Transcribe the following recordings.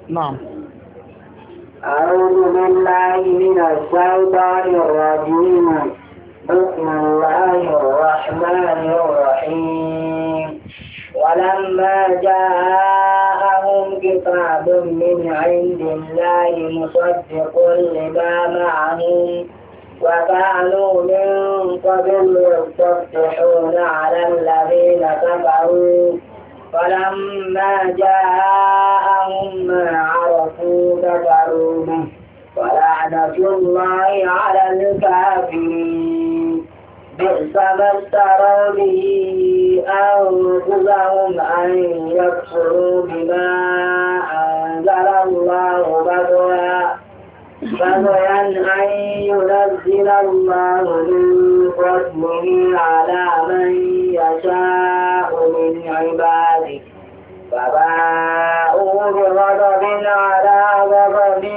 نعم. أعوذ بالله من الشيطان الرجيم. بسم الله الرحمن الرحيم. ولما جاءهم كتاب من عند الله مصدق لما معهم وكانوا من قبل يستفتحون على الذين كفروا فلما جاءهم ما عرفوا كفروا به ولعنة الله على الكافرين. بئس ما اشتروا به أنفسهم أن يكفروا بما أنزل الله بغيا أن ينزل الله من فضله على من يشاء من عباده فباءوا بغضب على غضب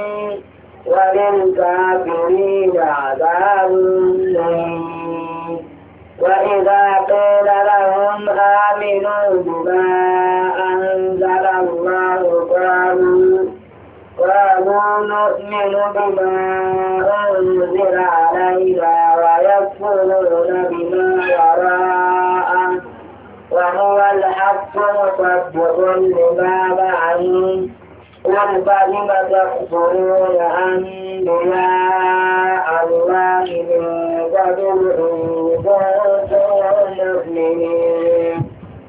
وللكافرين عذاب مهين. وإذا قيل لهم آمنوا بما أنزل الله قالوا نؤمن بما أنزل علينا ويكفرون بما وراءه وهو الحق مصدق لما معهم قل فلم تكفرون أنبياء الله من قبل إن كنتم مؤمنين.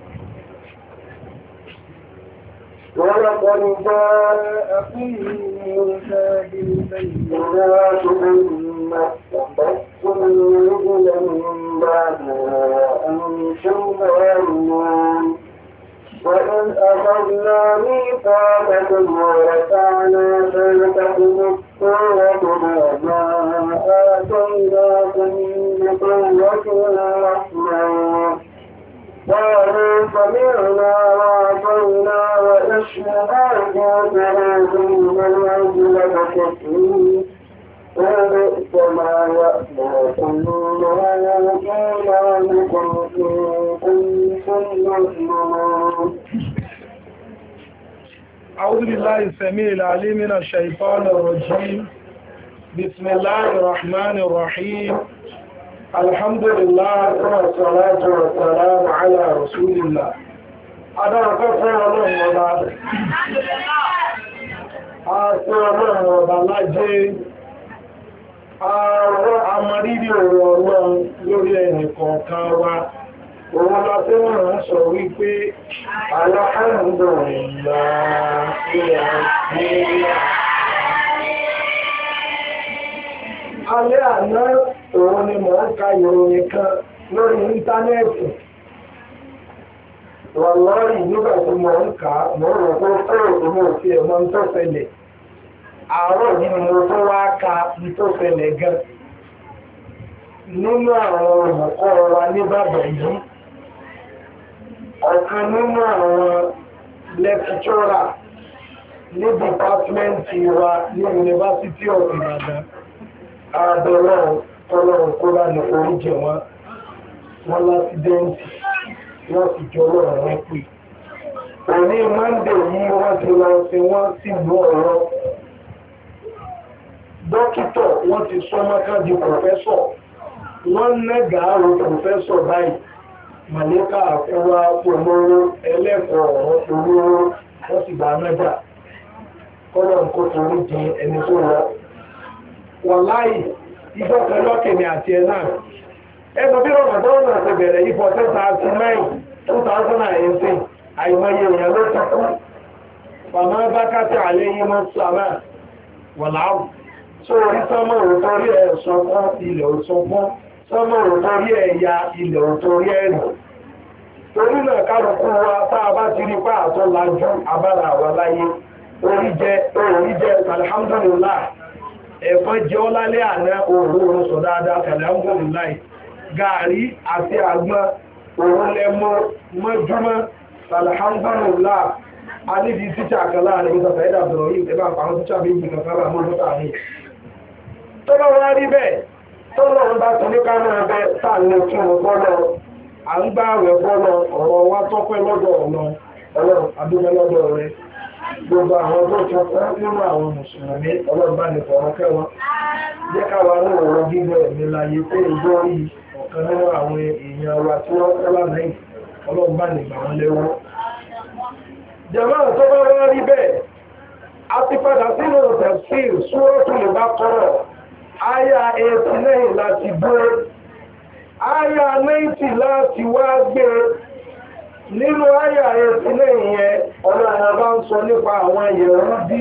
ولقد جاءكم موسى بالبينات ثم اتخذتم رجلا من بعده وأنتم ظالمون. وإذ أخذنا ميثاقكم ورفعنا فوقكم الطور ما آتيناكم بقوة رحمة قالوا سمعنا وعصينا واشهدوا بذنوبهم العجل فكفروا وبئس ما يأمركم به إيمانكم إن كنتم مؤمنين. أعوذ بالله السميع العليم من الشيطان الرجيم. بسم الله الرحمن الرحيم. الحمد لله والصلاة والسلام على رسول الله. أدعوك فعلا الله أسلام وبلاجي àwọn amọ̀rírì ọ̀rọ̀ ọlọ́run lórí ẹnì kọ̀ọ̀kan wa òun lọ tí wọ́n ń sọ wípé alẹ́ àná òun ni mò ń ka ìròyìn kan lórí íńtánẹ́ẹ̀tì wọ́n lọ́rí nígbà tí mò ń kà á mò ń rò pé fóònù mi ò fi ẹ̀mọ́ ń tó ṣẹlẹ̀ àárọ̀ nínú mo tó wá ka ń tó ṣẹlẹ̀ gan nínú àwọn olùkọ́ wa níbàdàn yìí ọ̀kan nínú àwọn lẹ́kítọ́rà ní dìpátímẹ́ǹtì wa ní University of Ibadan àbẹ̀rẹ̀ tọ́lọ́run kó bá ní oríjì wọn lásìdẹ́ǹtì wọ́n sì jọ lọ́rọ̀ wọn pè òní Monday yìí wọ́n ti lọ sí wọ́n sì lú ọ̀rọ̀ dókítọ̀ wọ́n ti sọ́mọ́ká di pòfẹ́sọ̀ wọ́n nẹ́gàárò pòfẹ́sọ̀ báyìí màlẹ́kà àkúwá polówó ẹlẹ́kọ̀ọ́ ọ̀rọ̀ polówó wọ́n sì bá mẹ́ta kọ́lọ̀ ń kó torí di ẹni tó lọ. wàláì ìjọ kan lọ́kẹ̀mí àti ẹ̀ náà ẹnu bí Ramadan náà ti bẹ̀rẹ̀ ìfọ̀ 2018 àìmọye èèyàn ló ti kú fàmọ́ bá kátà àlẹ́ yìí mọ́ sàmà wàláwù tó orí sọ́mọ́ òtórí ẹ̀ sọ fún ilẹ̀ òsọpọ́n sọ́mọ́ òtórí ẹ̀ ya ilẹ̀ òtórí ẹ̀rù torí náà kálukú wa tá a bá ti rí pa àtọ́ lajú abára àwa láyé orí jẹ́ alhamdulillah ẹ̀fọn jẹ́ ọlálẹ́ àná òòrùn sọ dáadáa alhamdulillah gààrí àti àgbọn òun lẹ́mọ́ mọ́júmọ́ alhamdulillah a níbi tíṣà kan láàrin ìgbàfẹ́ ìdàbọ̀rọ̀ yìí ẹgbà àwọn tíṣà méjì kan sábà mọ́ lọ́ta ní tọ́lọ́ wá rí bẹ́ẹ̀ tọ́lọ́ ń bá tún ní ká máa bẹ́ sáàlẹ̀ fún ọgbọ́lọ́ à ń gbá rẹ̀ bọ́lọ́ ọ̀rọ̀ wá tọ́pẹ́ lọ́dọ̀ ọ̀nà ọlọ́run adúgbẹ́ lọ́dọ̀ rẹ̀ gbogbo àwọn tó ti kú nínú àwọn mùsùlùmí ọlọ́gbà ní fọ̀rọ̀ kẹwọn jẹ́ káwa ní ọ̀rọ̀ gígbọ́ ẹ̀mí láyé pé ìgbórí ọ̀kan nínú àwọn èèyàn wa tí wọ́n kọ́ lánàá ọlọ́gbà ní ìgbà wọn lẹ́wọ́. jàmáà tó bá wá rí bẹ́ẹ̀ a ti padà sínú tafsir Suratul Baqara àyà 89 láti gbé àyà 90 láti wá gbé nínú àyà 89 yẹn Ọlọ́run bá ń sọ nípa àwọn Yẹhudi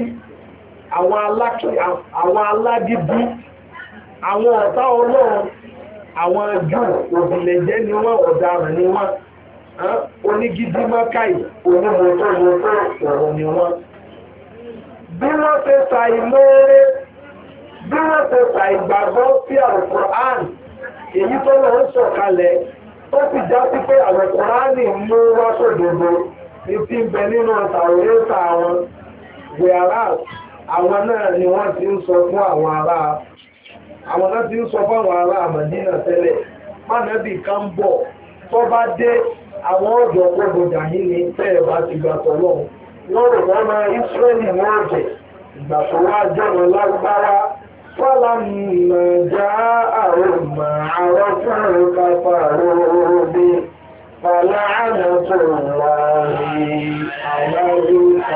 àwọn alágídí àwọn ọ̀tá Ọlọ́run àwọn Júù òbílẹ̀jẹ́ ni wọ́n ọ̀daràn ni wọ́n onígídí mọ́káì onímọ̀tọ́mọ̀tọ́ ọ̀rọ̀ ni wọ́n bí wọ́n ṣe ṣàìmọ́ọ́rẹ́ bí wọ́n ṣe ṣàìgbàgbọ́ sí Al-Qur'an èyí tó lọ ń sọ̀kalẹ̀ tó sì já sí pé Al-Qur'ani mú wá sódodo ní tí ń bẹ nínú Tàórátà wọn wẹ̀rá àwọn náà ni wọ́n ti ń sọ fún àwọn ará Mádínà tẹ́lẹ̀ mánàbì kan bọ̀ tó bá dé àwọn ọ̀dọ́ gbogbo yìí ní tẹ́ẹ̀ bá ti gbà tọ́lọ́ wọ́n rò wọ́n máa Ísírẹ́lì wọ́n jẹ̀ ìgbà tó wá jọ̀rọ̀ lágbára fọ́lámù já àrùmà àwọn fún kàfàrò bí fàlànà tó wà ní àwáríkà.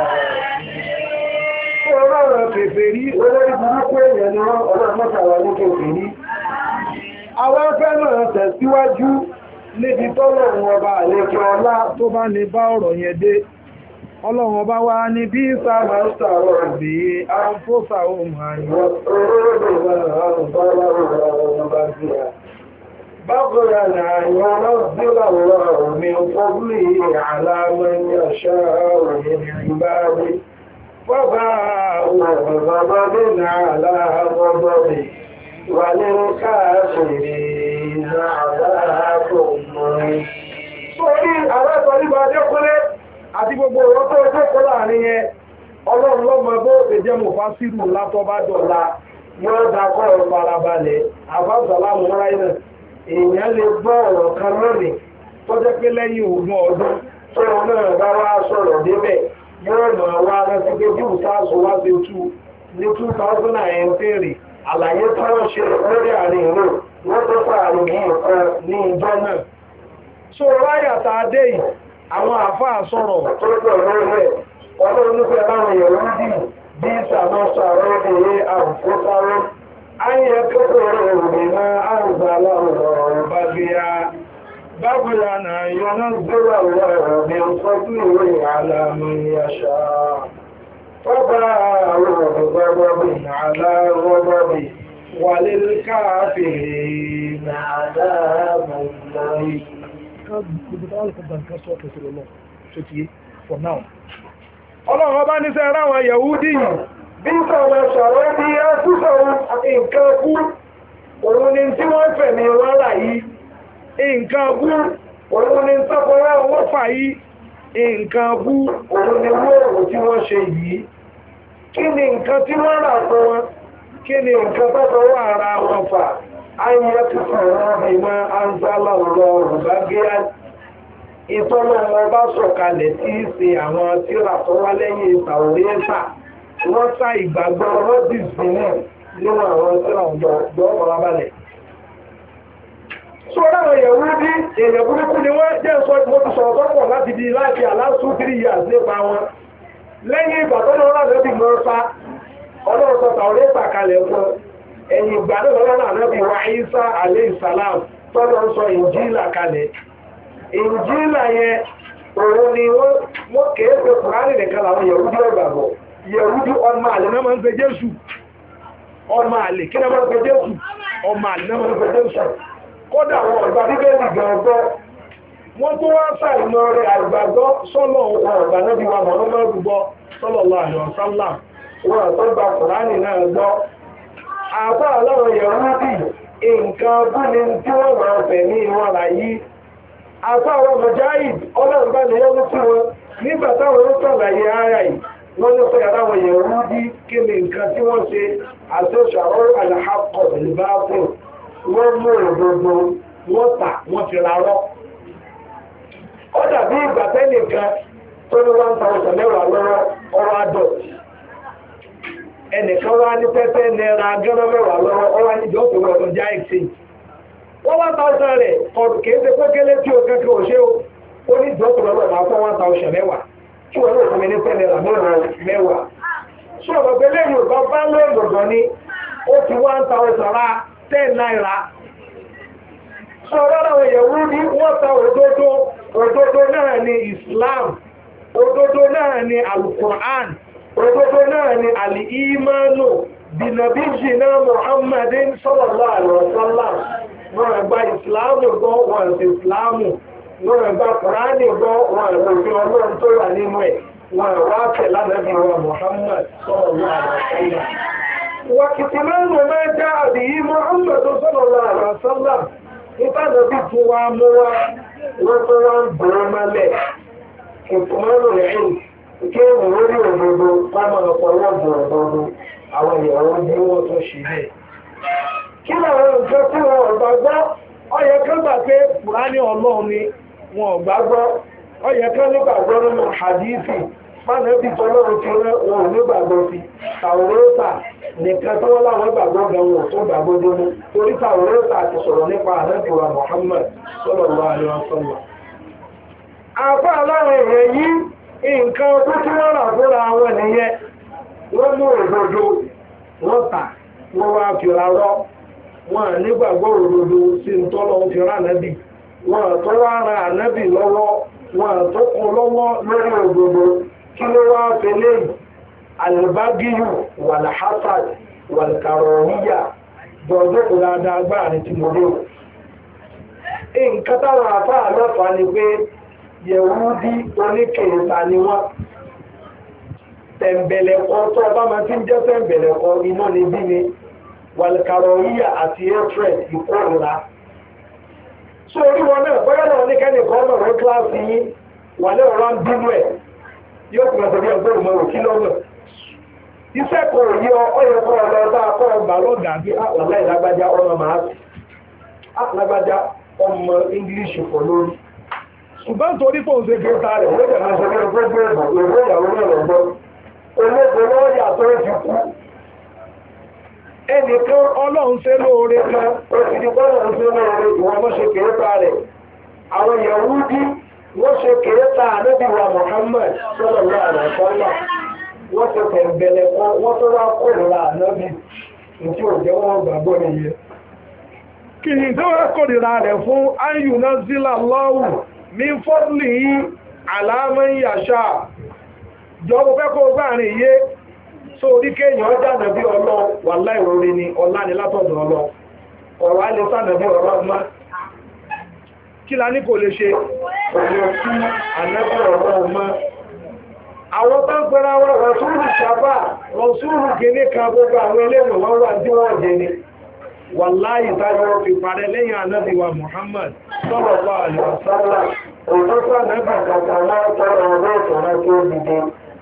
Ọlọ́rọ̀ kèfèrí olórí burúkú èèyàn ni wọ́n ọlọ́mọ́sàwà ní kèfèrí. Àwọn fẹ́ náà tẹ̀síwájú níbi tọ́lọ̀run ọba àlékẹ́ ọlá tó bá ní bá ọ̀rọ̀ yẹn dé. Ọlọ́run ọba wá ní bí sáàmà ń sàrọ̀ bí a ń fóṣà ohun àríwọ̀ bábọ̀rà náà yọ lọ́sílà wọ́n mi fọ́bílì àlámọ́ yàṣá òyìn ìbáwí fọ́bá ọ̀rọ̀bọ̀bọ̀ náà aláàbọ̀bọ̀ wà ní káàkiri náà aláàbọ̀ mọ́rin. Sórí àwọn ẹ̀kọ́ nígbà Adékúnlé àti gbogbo ọ̀rọ̀ tó jókòó láàrin yẹn Ọlọ́run lọ́mọ bó ṣe jẹ́ mọ̀ fásírù látọ́ bá dọ̀la yóò dákọ̀ ọ̀rọ̀ farabalẹ̀ àbáṣàlámù ráìnà èèyàn lè gbọ́ ọ̀rọ̀ kan lónìí tó jẹ́ pé lẹ́yìn ogún ọdún tó wọn náà bá wá sọ̀rọ̀ débẹ̀ yóò mọ̀ wá rántí pé bí òtáàsù wá ṣe tú ní 2019 àlàyé tí wọ́n ṣe lórí àárín ìlú wọ́n tó fààrí ní ìjọ náà. So ráyàtà adé yìí àwọn àfáà sọ̀rọ̀ tó pọ̀ lórí ẹ̀ ọlọ́run nífẹ̀ẹ́ láwọn èèyàn dì bí ìsàmọ́sọ àwọn obìnrin àrùfóṣáró ayẹ kókòrò òmìnà àrùbálà ọ̀rọ̀ bá gbé ya bábúlá náà yọná gbéra ọ̀rọ̀ mi fọ́jú ìwé àlàmì àṣà fọ́bá àwọn ọ̀rọ̀gbọ́gbọ́bì àlárọ́gbọ́bì wà lè káàfèrè Ọlọ́run ọba ní sẹ́ ráwọn Yẹ̀húdí yìí bí sọ̀rọ̀ sọ̀rọ̀ bí á túsọ̀rọ̀ nǹkan bú òun ni tí wọ́n fẹ̀mí wọ́n rà yìí nǹkan bú òun ni tọ́kọ̀rọ̀ wọ́n fà yìí nǹkan bú òun ni wọ́n tí wọ́n ṣe yìí kí ni nǹkan tí wọ́n rà fún wọn kí ni nǹkan tọ́kọ̀rọ̀ ara wọn fà ayé tí sọ̀rọ̀ ìmọ̀ anzala ọ̀rọ̀ bá gé ìtọ́nà ọba sọ̀kalẹ̀ tí í ṣe àwọn tírà tó wá lẹ́yìn Tàórátà wọ́n sá ìgbàgbọ́ rọ́dì sílẹ̀ nínú àwọn tírà ọ̀dọ́ ọ̀rọ̀ balẹ̀. Sọ́rọ̀ àwọn Yẹhudi èèyàn burúkú ni wọ́n jẹ́ sọ mo ti sọ̀rọ̀ tọ́pọ̀ láti di láti aláṣù 3 years nípa wọn. Lẹ́yìn ìgbà tó lọ́wọ́ láti bí mọ́ sá ọlọ́run sọ Tàórátà kalẹ̀ fún ẹ̀yìn ìgbà tó lọ́wọ́ náà wa Ìsá alayhi salam tọ́lọ́ sọ Ìnjílà kalẹ̀. Ìnjílà yẹn òun ni wọ́n kéèké Kùránì nìkan làwọn Yẹhudi ọgbàgbọ́. Yẹhudi ọmọ àlè náà máa ń pe Jésù. Ọmọ àlè kí náà máa ń pe Jésù. Ọmọ àlè náà máa ń pe Jésù. Kódà wọn ọ̀gbà bíbélì gbọ̀ngbọ́. Wọ́n tó wá sàìmọ̀ rẹ̀ àgbàgbọ́ sọ́lọ̀ ọ̀gbà náà bí wà mọ̀ lọ́mọ́ gbọ́ sallallahu alaihi wasallam. Wọ́n àtọ́gbà Kùránì náà gbọ́. Àbá aláwọ̀ Yẹhudi nǹkan bú ni tí wọ́n máa fẹ̀ ní ìwọ̀n láyé. Àbá àwọn Mujahid ọlọ́run bá ní yọ́nú sí wọn nígbà táwọn ń sọ̀làyé ara yìí wọ́n ní sọ yàrá àwọn Yẹhudi kí ni nǹkan tí wọ́n ṣe àtọ́ṣàrọ́ àlàáfọ̀ ìbáfẹ́ wọ́n mú òdodo wọ́n tà wọ́n fi rárọ́. Ó dàbí ìgbà tẹ́nìkan tó ní 1,000 mẹ́wàá lọ́wọ́ ọwọ́ àdọ̀tí ẹnìkan wá ní pẹ́pẹ́ náírà gánà mẹ́wàá lọ́wọ́ ọwọ́ níjọ́ tó wọ́n lọ já exchange wọ́n 1,000 rẹ̀ kìí ṣe pé kélé tí o kẹ́kẹ́ ò ṣe ó ní ìjọ́ tó lọ́wọ́ máa fọ́ 1,000 mẹ́wàá tí wọ́n lè fún mi ní 10 náírà mẹ́wàá sọ̀rọ̀ pé lẹ́yìn òbá bá lóògùn ní ó ti 1,000 ra 10 náírà sọ̀rọ̀ àwọn èèyàn ní wọ́n ta òdodo náà ni Islam òdodo náà ni Al-Qur'an òdodo náà ni al-imanu bìnàbí jìnnà Muhammadin sallallahu alaihi wasallam wọ́n gba ìsìláàmù gbọ́ wọ́n ṣe ìsìláàmù wọ́n gba Kùránì gbọ́ wọ́n òfin Ọlọ́run tó wà nínú ẹ̀ wọ́n wá tẹ̀ lánàbí wa Muhammad sallallahu alaihi wasallam wàkìtìmánù máa já àbíyí Muhammad sallallahu alaihi wasallam ìbánàbí tún wá mú wá wọ́n tó wá ń bọ̀rọ̀ mọ́lẹ̀ ìtùmọ́nù rẹ̀ kí èèyàn lórí òdodo pámọ́ ọ̀pọ̀lọ́ bọ̀rọ̀dọ́dọ́ àwọn ìyàwó bí wọ́n tó ṣe bẹ́ẹ̀. kí làwọn nǹkan tí wọn ò gbàgbọ́ ó yẹ kán gbà pé Kùránì Ọlọ́run ni wọn ò gbàgbọ́ ó yẹ kán nígbàgbọ́ nínú hadithi pánẹ́bí tọ́lọ́run ti rẹ́ wọn ò nígbàgbọ́ sí Tàwórátà nìkan tí wọ́n láwọn gbàgbọ́ gan wọn tó gbàgbọ́ dónú torí Tàwórátà ti sọ̀rọ̀ nípa ànábì wa Muhammad sallallahu alaihi wasallam. àfá aláwọ̀ èèyàn yìí nǹkan ọdún tí wọ́n rà fúnra wọn nìyẹn wọ́n mú òdodo wọ́n tà wọ́n wá fi rárọ́ wọn nígbàgbọ́ òdodo sí ń tọ́lọ́ fi rá ànábì wọn tó wá ra ànábì lọ́wọ́ wọn tó kún lọ́wọ́ lórí òdodo kí ló wá fẹ́lẹ́ albagiyu walhasad walkaroniya dọ̀dọ̀ kò dáadáa gbáà ní tí mo dé nǹkan táwọn àfáà lọ́fà ni pé Yẹ̀wúdí oníkèéta ni wọ́n tẹ̀m̀bẹ̀lẹ̀kọ́ tó ọba máa ti ń jẹ́ tẹ̀m̀bẹ̀lẹ̀kọ́ iná ni bí ni walkaroniya àti hatred ìkórìíra so orí wọn náà bọ́yá náà ní kẹ́nìkan ọmọ rẹ̀ kíláàsì yín wà ní ọ̀rọ̀ ń bínú ẹ̀ yóò kùnà tẹ̀lé ọgbọ́n ìmọ̀ òkí lọ́nà iṣẹ́ kò yí ọyọ kọ́ ọlọ́dá kọ́ ọgbà lọ́gà bí àpàlá ìlágbájá ọmọ máa sí àpàlágbájá ọmọ English fọ̀ lórí ṣùgbọ́n torí fóun ṣe gẹ́ta rẹ̀ lọ́jọ́ máa ṣe lọ́rọ̀ gbogbo ẹ̀bọ̀ ìwé ìyàwó náà lọ́gbọ́ olóògbé lọ́ọ̀yà tó ti kú ẹnìkan Ọlọ́run ṣe lóore kan ó ti di Ọlọ́run ṣe lóore ìwọ̀n mọ́ ṣe kéré rẹ̀ àwọn Yahudi wọ́n ṣe kéré Ànábì wa Muhammad sallallahu alaihi wasallam wọ́n ṣe tẹ̀m̀bẹ̀lẹ̀ kan wọ́n tó wá kórìíra Ànábì tí ò jẹ́ wọ́n gbàgbọ́ nìyẹn kí ni tó wá kórìíra rẹ̀ fún ayùnà zílà lọ́wù ní fọ́dúlì yìí àlámọ́ ìyàṣà jọ mo fẹ́ kó gbáàrin yé so orí kéèyàn jànà bí ọlọ́ wà láìrórí ni ọlá ni látọ̀dọ̀ ọlọ́ ọ̀rọ̀ á lè sànà bí ọ̀rọ̀ má kí la ní kò lè ṣe ọ̀rọ̀ sí ànẹ́bí ọ̀rọ̀ má àwọn tó ń pẹ́ra wọn rọ̀súrù sábà rọ̀súrù kìíní kan gbogbo àwọn eléwọ̀n wọn wà tí wọ́n jẹ ni wàláyì táyọ̀ fi parẹ́ lẹ́yìn ànábì wa Muhammad sallallahu alaihi wasallam òtútù ànábì kankan máa tọrọ ọdún ìtọ́nà tó dìde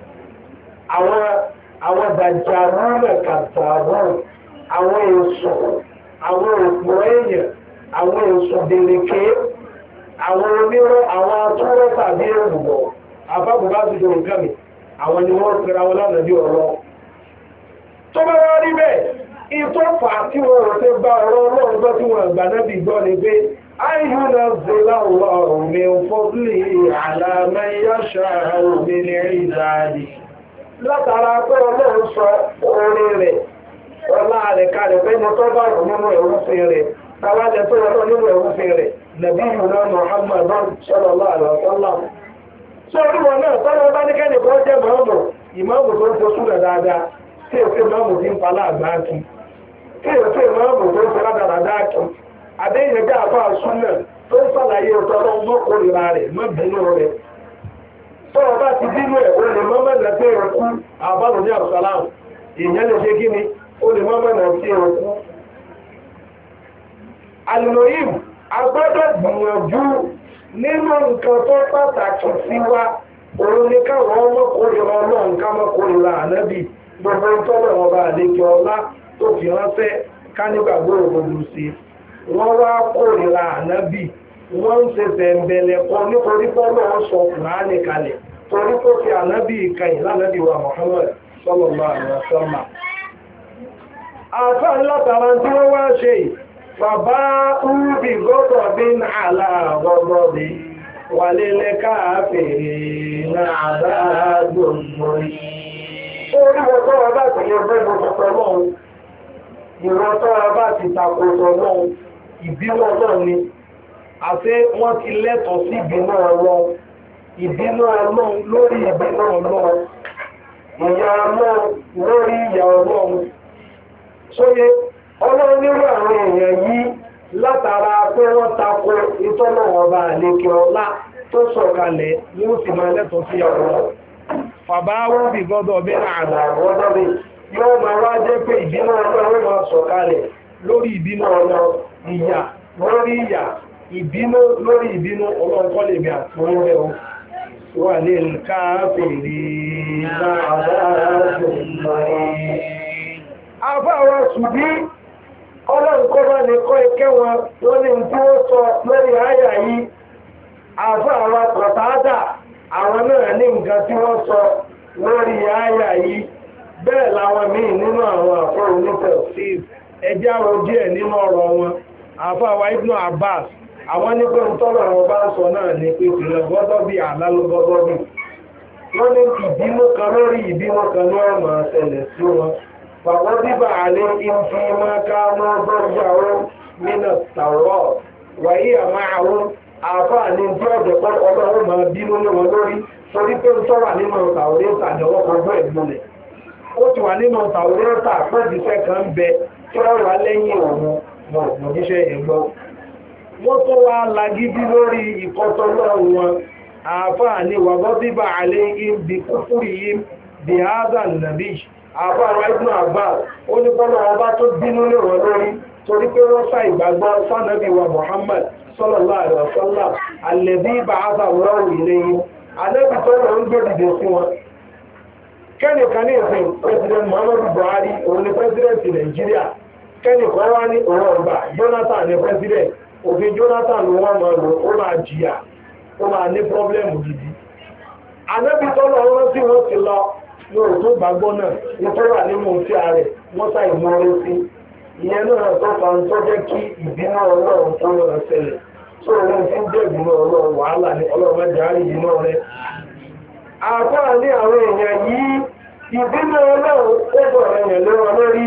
àwọn dàjàrú mẹ́kàtàrú àwọn èso àwọn òpó èèyàn àwọn èso dèrèké àwọn onírọ́ àwọn atúrọ́ tàbí èrùbọ̀ àbábùbá ti dòrò kàmì àwọn ni wọ́n pẹ̀rẹ̀ àwọn lánàá bí ọ̀rọ̀ tó bá wá rí bẹ́ẹ̀ ìtọ́fà tí wọ́n rọ̀ tó gba ọ̀rọ̀ Ọlọ́run gbọ́ tí wọ́n gbà náà bí gbọ́ ni pé ayúnà zèlá ọ̀rọ̀ mi fọ́lì àlàmẹ́yàṣà omi ní ìdáàdì látara pé Ọlọ́run sọ orí rẹ̀ ọlá rẹ̀ kalẹ̀ pé ní tó bá rọ̀ nínú ẹ̀rúfin rẹ̀ tàwálẹ̀ tó rọ̀ nínú ẹ̀rúfin rẹ̀ nàbí ìrùnà Muhammad sallallahu alaihi wasallam sọ orí wọn náà tọ́lọ́ bá ní kẹ́nì kan jẹ́ mọ́ọ̀mù ìmọ̀ọ̀mù tó ń fosú rẹ̀ dáadáa tí èsì mọ́ọ̀mù ti ń falá àgbáàkì tí èsì mọ́ọ̀mù tó ń fẹ́ ládàradá kí adéyẹ̀gá àbá súnà tó ń sàlàyé ọ̀tọ́lọ́ mọ́kòrìra rẹ̀ mọ́bìnú rẹ̀ tọ́rọ bá ti bínú ẹ̀ o lè mọ́mọ́nà tí ẹ̀ kú àbálò ní àbùsàlámù ìyẹn lè ṣe kí ni o lè mọ́mọ́nà tí ẹ̀ kú alìlòyìn agbọ́dọ̀ gbìyànjú nínú nǹkan tó pàtàkì sí wa òun ni káwọn ọmọkùnrin ọlọ́run ká mọ́kùnrin ànábì gbogbo tọ́lọ̀ wọn bá àlejò ọlá tó fi ránṣẹ́ ká nígbàgbọ́ òdodo sí wọ́n wá kórìíra ànábì wọ́n ń ṣe tẹ̀m̀bẹ̀lẹ̀ kan nítorí pọ́lọ́ sọ Kùránì kalẹ̀ torí tó fi ànábì ìkẹyìn lánàbì wa Muhammad sallallahu alaihi wasallam. àfà látara tí wọ́n wá ṣe bàbá úbì gọ́gọ́ bí àlà gọ́gọ́ bí wà lélẹ̀ káàfèrè náà àdáàdùn mọ́rí. orí ọjọ́ ọba ti lè gbé gbogbo lọ́wọ́ ìrọ̀tọ́ ọba ti takòtò lọ́wọ́ ìbínú ọlọ́run ni àti wọ́n ti lẹ́tọ̀ọ́ sí ìbínú ọlọ́run lórí ìbínú ọlọ́run ìyà ọlọ́run lórí ìyà ọlọ́run. sóyé ọlọ́run nírú àwọn èèyàn yìí látara pé wọ́n tako ìtọ́lọ́wọ́ ọba àlekè ọlá tó sọ̀kalẹ̀ ní ó sì máa lẹ́tọ̀ọ́ sí ọlọ́run. bàbá wọn bí gọ́dọ̀ bí àdá ọ̀dọ́ bí yóò máa wá jẹ́ pé ìbínú ọlọ́run máa sọ̀kalẹ̀ lórí ìbínú ọlọ́run, ìyà lórí ìyà, ìbínú lórí ìbínú ọlọ́run kọ́ lè bí àtúnrẹ́ o wà lè káàfèrè náà àdáàdùn mọ́rí. àfáwọn ṣùgbí ọlọ́run kọ́ bá ní kọ́ ikẹ́ wọn wọ́n ní tí ó sọ lórí àyà yìí. àfáwọn kọ̀tádà àwọn náà ní nǹkan tí wọ́n sọ lórí àyà yìí. bẹ́ẹ̀ làwọn míì nínú àwọn àfọ́ onífẹ̀ sí ẹjẹ́ àwọn díẹ̀ nínú ọ̀rọ̀ wọn. àfáwọn Ibn Abbas àwọn nípa ìtọ́lọ̀ wọn bá sọ náà ní pé ìpìlẹ̀ gọ́dọ̀ bí àlálógọ́dọ̀ bí wọ́n ní ìbínú kan lórí ìbínú kan ní ọ̀nà àṣẹlẹ̀ sí wọn. fàwọn bíbà àlẹ́ ìfì máa ká máa bọ́jà ó nínú tàwọ́ wàyí àmà àwọn àfáàní tí ọ̀jẹ̀ pọ́ ọlọ́run máa bínú ní wọn lórí torí pé ń tọ́wà nínú tàwọ́rẹ́ta àjọwọ́ kan gbọ́ ìgbọ́lẹ̀. ó ti wà nínú tàwọ́rẹ́ta àpọ́jìṣẹ́ kan ń bẹ tí wọ́n wà lẹ́yìn òun mọ̀jíṣẹ́ ìgbọ́. wọ́n tó wá lagídí lórí ìkọ́tọ́lọ́ wọn. àfáàní wàbọ́ bíbà àlẹ́ ìbí kúfúrì yìí bí hádàn nàbí. àfáàrà Ibn Abbas ó ní kọ́nà ọba tó bínú ní wọn lórí torí pé wọ́n sá ìgbàgbọ́ sánàbí wa Muhammad sallallahu alaihi wasallam alladhi ba'atha Allahu ilayhim. ànábì tó lọ ń gbé dìde sí wọn. kẹ́nìkan ní ìsìn president Muhammadu Buhari òun ni president Nàìjíríà. kẹ́nìkan wá ní òun ọgbà Jonathan ní president. òfin Jonathan ló wọ́n máa lò ó máa jìyà ó máa ní pọ́blẹ́mù gidi. ànábì tó lọ rán sí wọn ti lọ yóò tó gbàgbọ́ náà nítorí wà nínú tí a rẹ̀ wọ́n sá ìmọ̀ọ́rẹ́ sí. ìyẹn náà tó fa ń tó jẹ́ kí ìbínú ọlọ́run tó lọ ṣẹlẹ̀ tó wọ́n ti ń jẹ́ ìbínú ọlọ́run wàhálà ní ọlọ́run má jẹ́ ìbínú rẹ̀. àfáà ní àwọn èèyàn yìí ìbínú ọlọ́run ó bọ̀rọ̀ èèyàn lé wọn lórí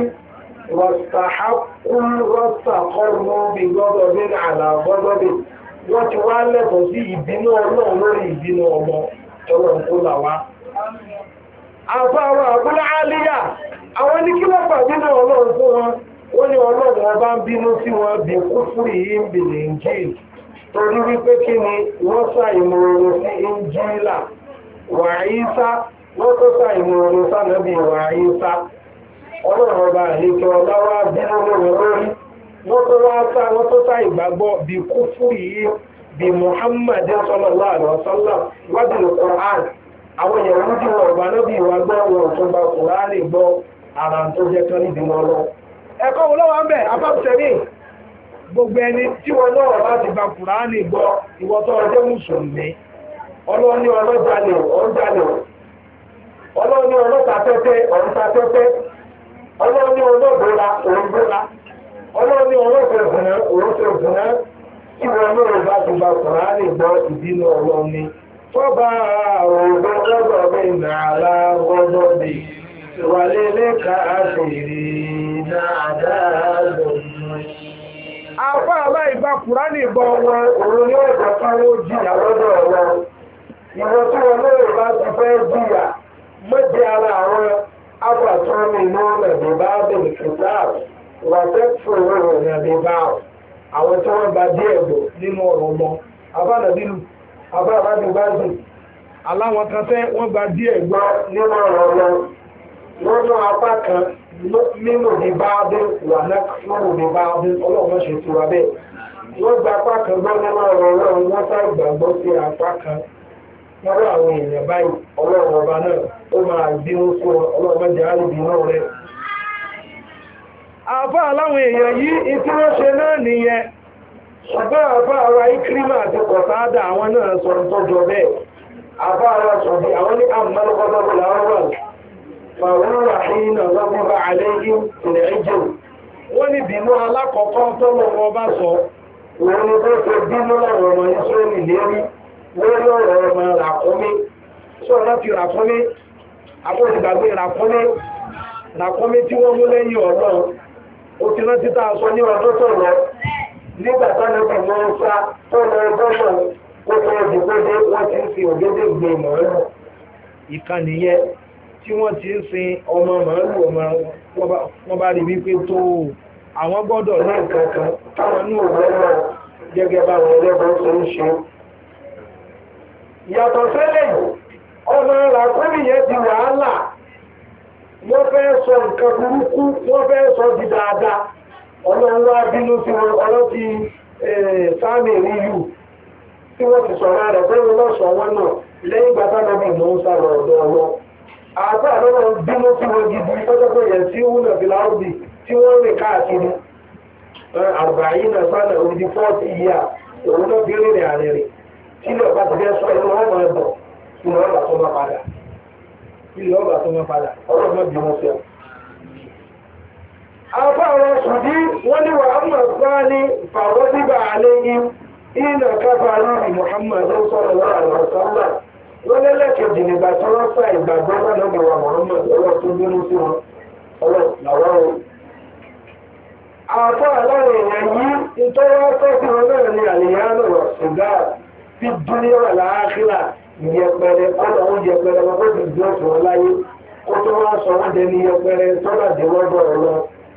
wọ́n bí gbọ́dọ̀ bí àlà gbọ́dọ̀ bí wọ́n ti wá lẹ́tọ̀ọ́ sí ìbínú ọlọ́run lórí ìbínú ọmọ ọlọ́run tó là wá. àfáà Abul Aliya àwọn ní kí wọ́n pà bínú ọlọ́run fún wọn. wọ́n ní ọlọ́run ọba ń bínú sí wọn bí kúfúrì yìí ń bèèrè Injil torí wípé kí ni wọ́n sá ìmọ̀ràn sí Injila wà Ìsá wọ́n tó sá ìmọ̀ràn sánàbí wà Ìsá. ọlọ́run ọba àlejò ọláwà bínú lórí lórí wọ́n tó sá ìgbàgbọ́ bí kúfúrì yìí bí Muhammad sallallahu alaihi wasallam wádìí Qur'an. àwọn èèyàn rúdí wọn ọgbà náà bí ìwà gbọ́ wọn tó gba Kùránì gbọ́ ara tó jẹ́ kan níbi wọn lọ. ẹ̀kọ́ wọn lọ́wọ́ ń bẹ̀ afẹ́fẹ́rí gbogbo ẹni tí wọn náà bá ti gba Kùránì gbọ́ ìwọ tó ọjọ́ mùsùlùmí. ọlọ́ni ọlọ́jalè ọ̀jalè, ọlọ́ni ọlọ́tàtẹ́tẹ́ ọ̀ntàtẹ́tẹ́, ọlọ́ni ọlọ́bọ̀ra òǹbọ̀ra, ọlọ́ni ọlọ́fẹ̀ẹ́fẹ̀ẹ́ òǹfẹ̀ẹ́fẹ̀ẹ́ tí wọn náà bá ti gba Kùránì gbọ́ ìdínú ọlọ́ni. Fọ́bà òògùn lọ́dọ̀ bí nàlá gbọ́dọ̀ bí wàlé lẹ́ka àfèrè dáadáa lọ́dún. Àfá aláìbá Kùránì bọ́ wọn, òun ni ó jẹ́ káwó jìyà lọ́dọ̀ wọn. Ìwọ̀n tí wọn lóòrò bá ti fẹ́ jìyà, mọ́jẹ́ ara àwọn afàtúnmí náà lẹ̀bí bá bèèrè kìtàb, wà tẹ́kùn òun lẹ̀bí bá àwọn tí wọ́n gba díẹ̀ bò nínú ọ̀rọ̀ mọ́. Abánàbílù àbábájú bá jù aláwọn kan tẹ́ wọ́n gba díẹ̀ gbọ́ nínú ọ̀rọ̀ wọn. wọ́n mú apá kan nínú ní báábí wà nínú ní báábí ọlọ́run ṣe ti wà bẹ́ẹ̀. wọ́n gba apá kan gbọ́ nínú ọ̀rọ̀ wọn wọ́n sá ìgbàgbọ́ sí apá kan. wọ́n rọ àwọn èèyàn báyìí ọlọ́run ọba náà ó máa bínú fún ọlọ́run mẹ́jẹ àríbí náà rẹ̀. àfá aláwọn èèyàn yìí ìtí wọ́n ṣe náà nìyẹn. ṣùgbọ́n àfá àwa Ikrima àti Kọ̀tádà àwọn náà sọ tọ́jọ bẹ́ẹ̀. àbára sọ̀dí àwọn ní àmàlùkọ́tọ́bù láwọn fàwọn àhínà lọ́gbọ́n àlẹ́yìn ilẹ̀ ẹjẹ́ wọ́n ní bínú alákọ̀ọ́kọ́ tọ́lọ̀ wọn bá sọ wọ́n ní tó fẹ́ bínú láwọn ọmọ Ísírẹ́lì lérí lórí ọ̀rọ̀ ọmọ ràkúnmí sọ̀rọ̀ ti ràkúnmí àbójúgbàgbé ràkúnmí tí wọ́n mú lẹ́yìn Ọlọ́run ó ti rántí tá a sọ ní ọdún tó lọ nígbà tánàbì mọ́ ń sá tó lọ ọgọ́mọ̀ ó tó ọdún pé wọ́n ti ń fi ògédé gbé màálù ìkànnì yẹn tí wọ́n ti ń sin ọmọ màálù ọmọ wọn bá rí wípé tó àwọn gbọ́dọ̀ ní nǹkan kan táwọn ní òwúrọ̀ gẹ́gẹ́ bá wọn ẹlẹ́gbọ́n tó ń ṣe. Yàtọ̀ sẹ́lẹ̀ ọmọ ràkúnmí yẹn di wàhálà wọ́n fẹ́ sọ nǹkan burúkú wọ́n fẹ́ sọ di dáadáa ọlọ́run wá bínú sí wọn ọlọ́tí sáàmì rí yù tí wọ́n ti sọ̀rọ̀ rẹ̀ bẹ́ẹ̀ lọ́sọ̀ wọn náà lẹ́yìn gbàtà lọ́bì ló ń sàrọ̀ ọ̀dọ̀ ọlọ́ àbá lọ́wọ́ bínú sí wọn gidi tọ́jọ́pọ̀ yẹn tí ó wúlò fi láwùdì tí wọ́n rìn káàkiri àgbáyé náà sánà òdìdí 40 years òun náà fi rìnrìn àrẹ̀ rẹ̀ tí ilé ọba ti fẹ́ sọ inú wọn máa bọ̀ ilé ọba tó máa padà ọlọ́mọ bí wọ́n fẹ́. Àbá àwọn ṣùdí wọ́n ní wà ámà sáà ní fàwọ́díbà àlẹ́yìn ìnà káfà lórí Muhammad sallallahu alaihi wasallam wọ́n lẹ́lẹ́kẹ̀ẹ́jì nígbà tí wọ́n sá ìgbàgbọ́ lọ́dọ̀ wa Muhammad ọlọ́ tó bínú sí wọn ọlọ́ làwọn o. Àbá aláwọ̀ èèyàn yìí ìtọ́wọ́ tọ́sí wọn náà ní àlèyàn lọ́wọ́ ṣùgbà fi dúnìyà wà láàkírà ìyẹpẹrẹ kọ́lọ̀ ó yẹpẹrẹ wọn kó ti gbé ọ̀sán wọn láyé kó tó wá sọ wọ́n dẹni yẹpẹrẹ tọ́lá dé wọ́n bọ̀ lọ.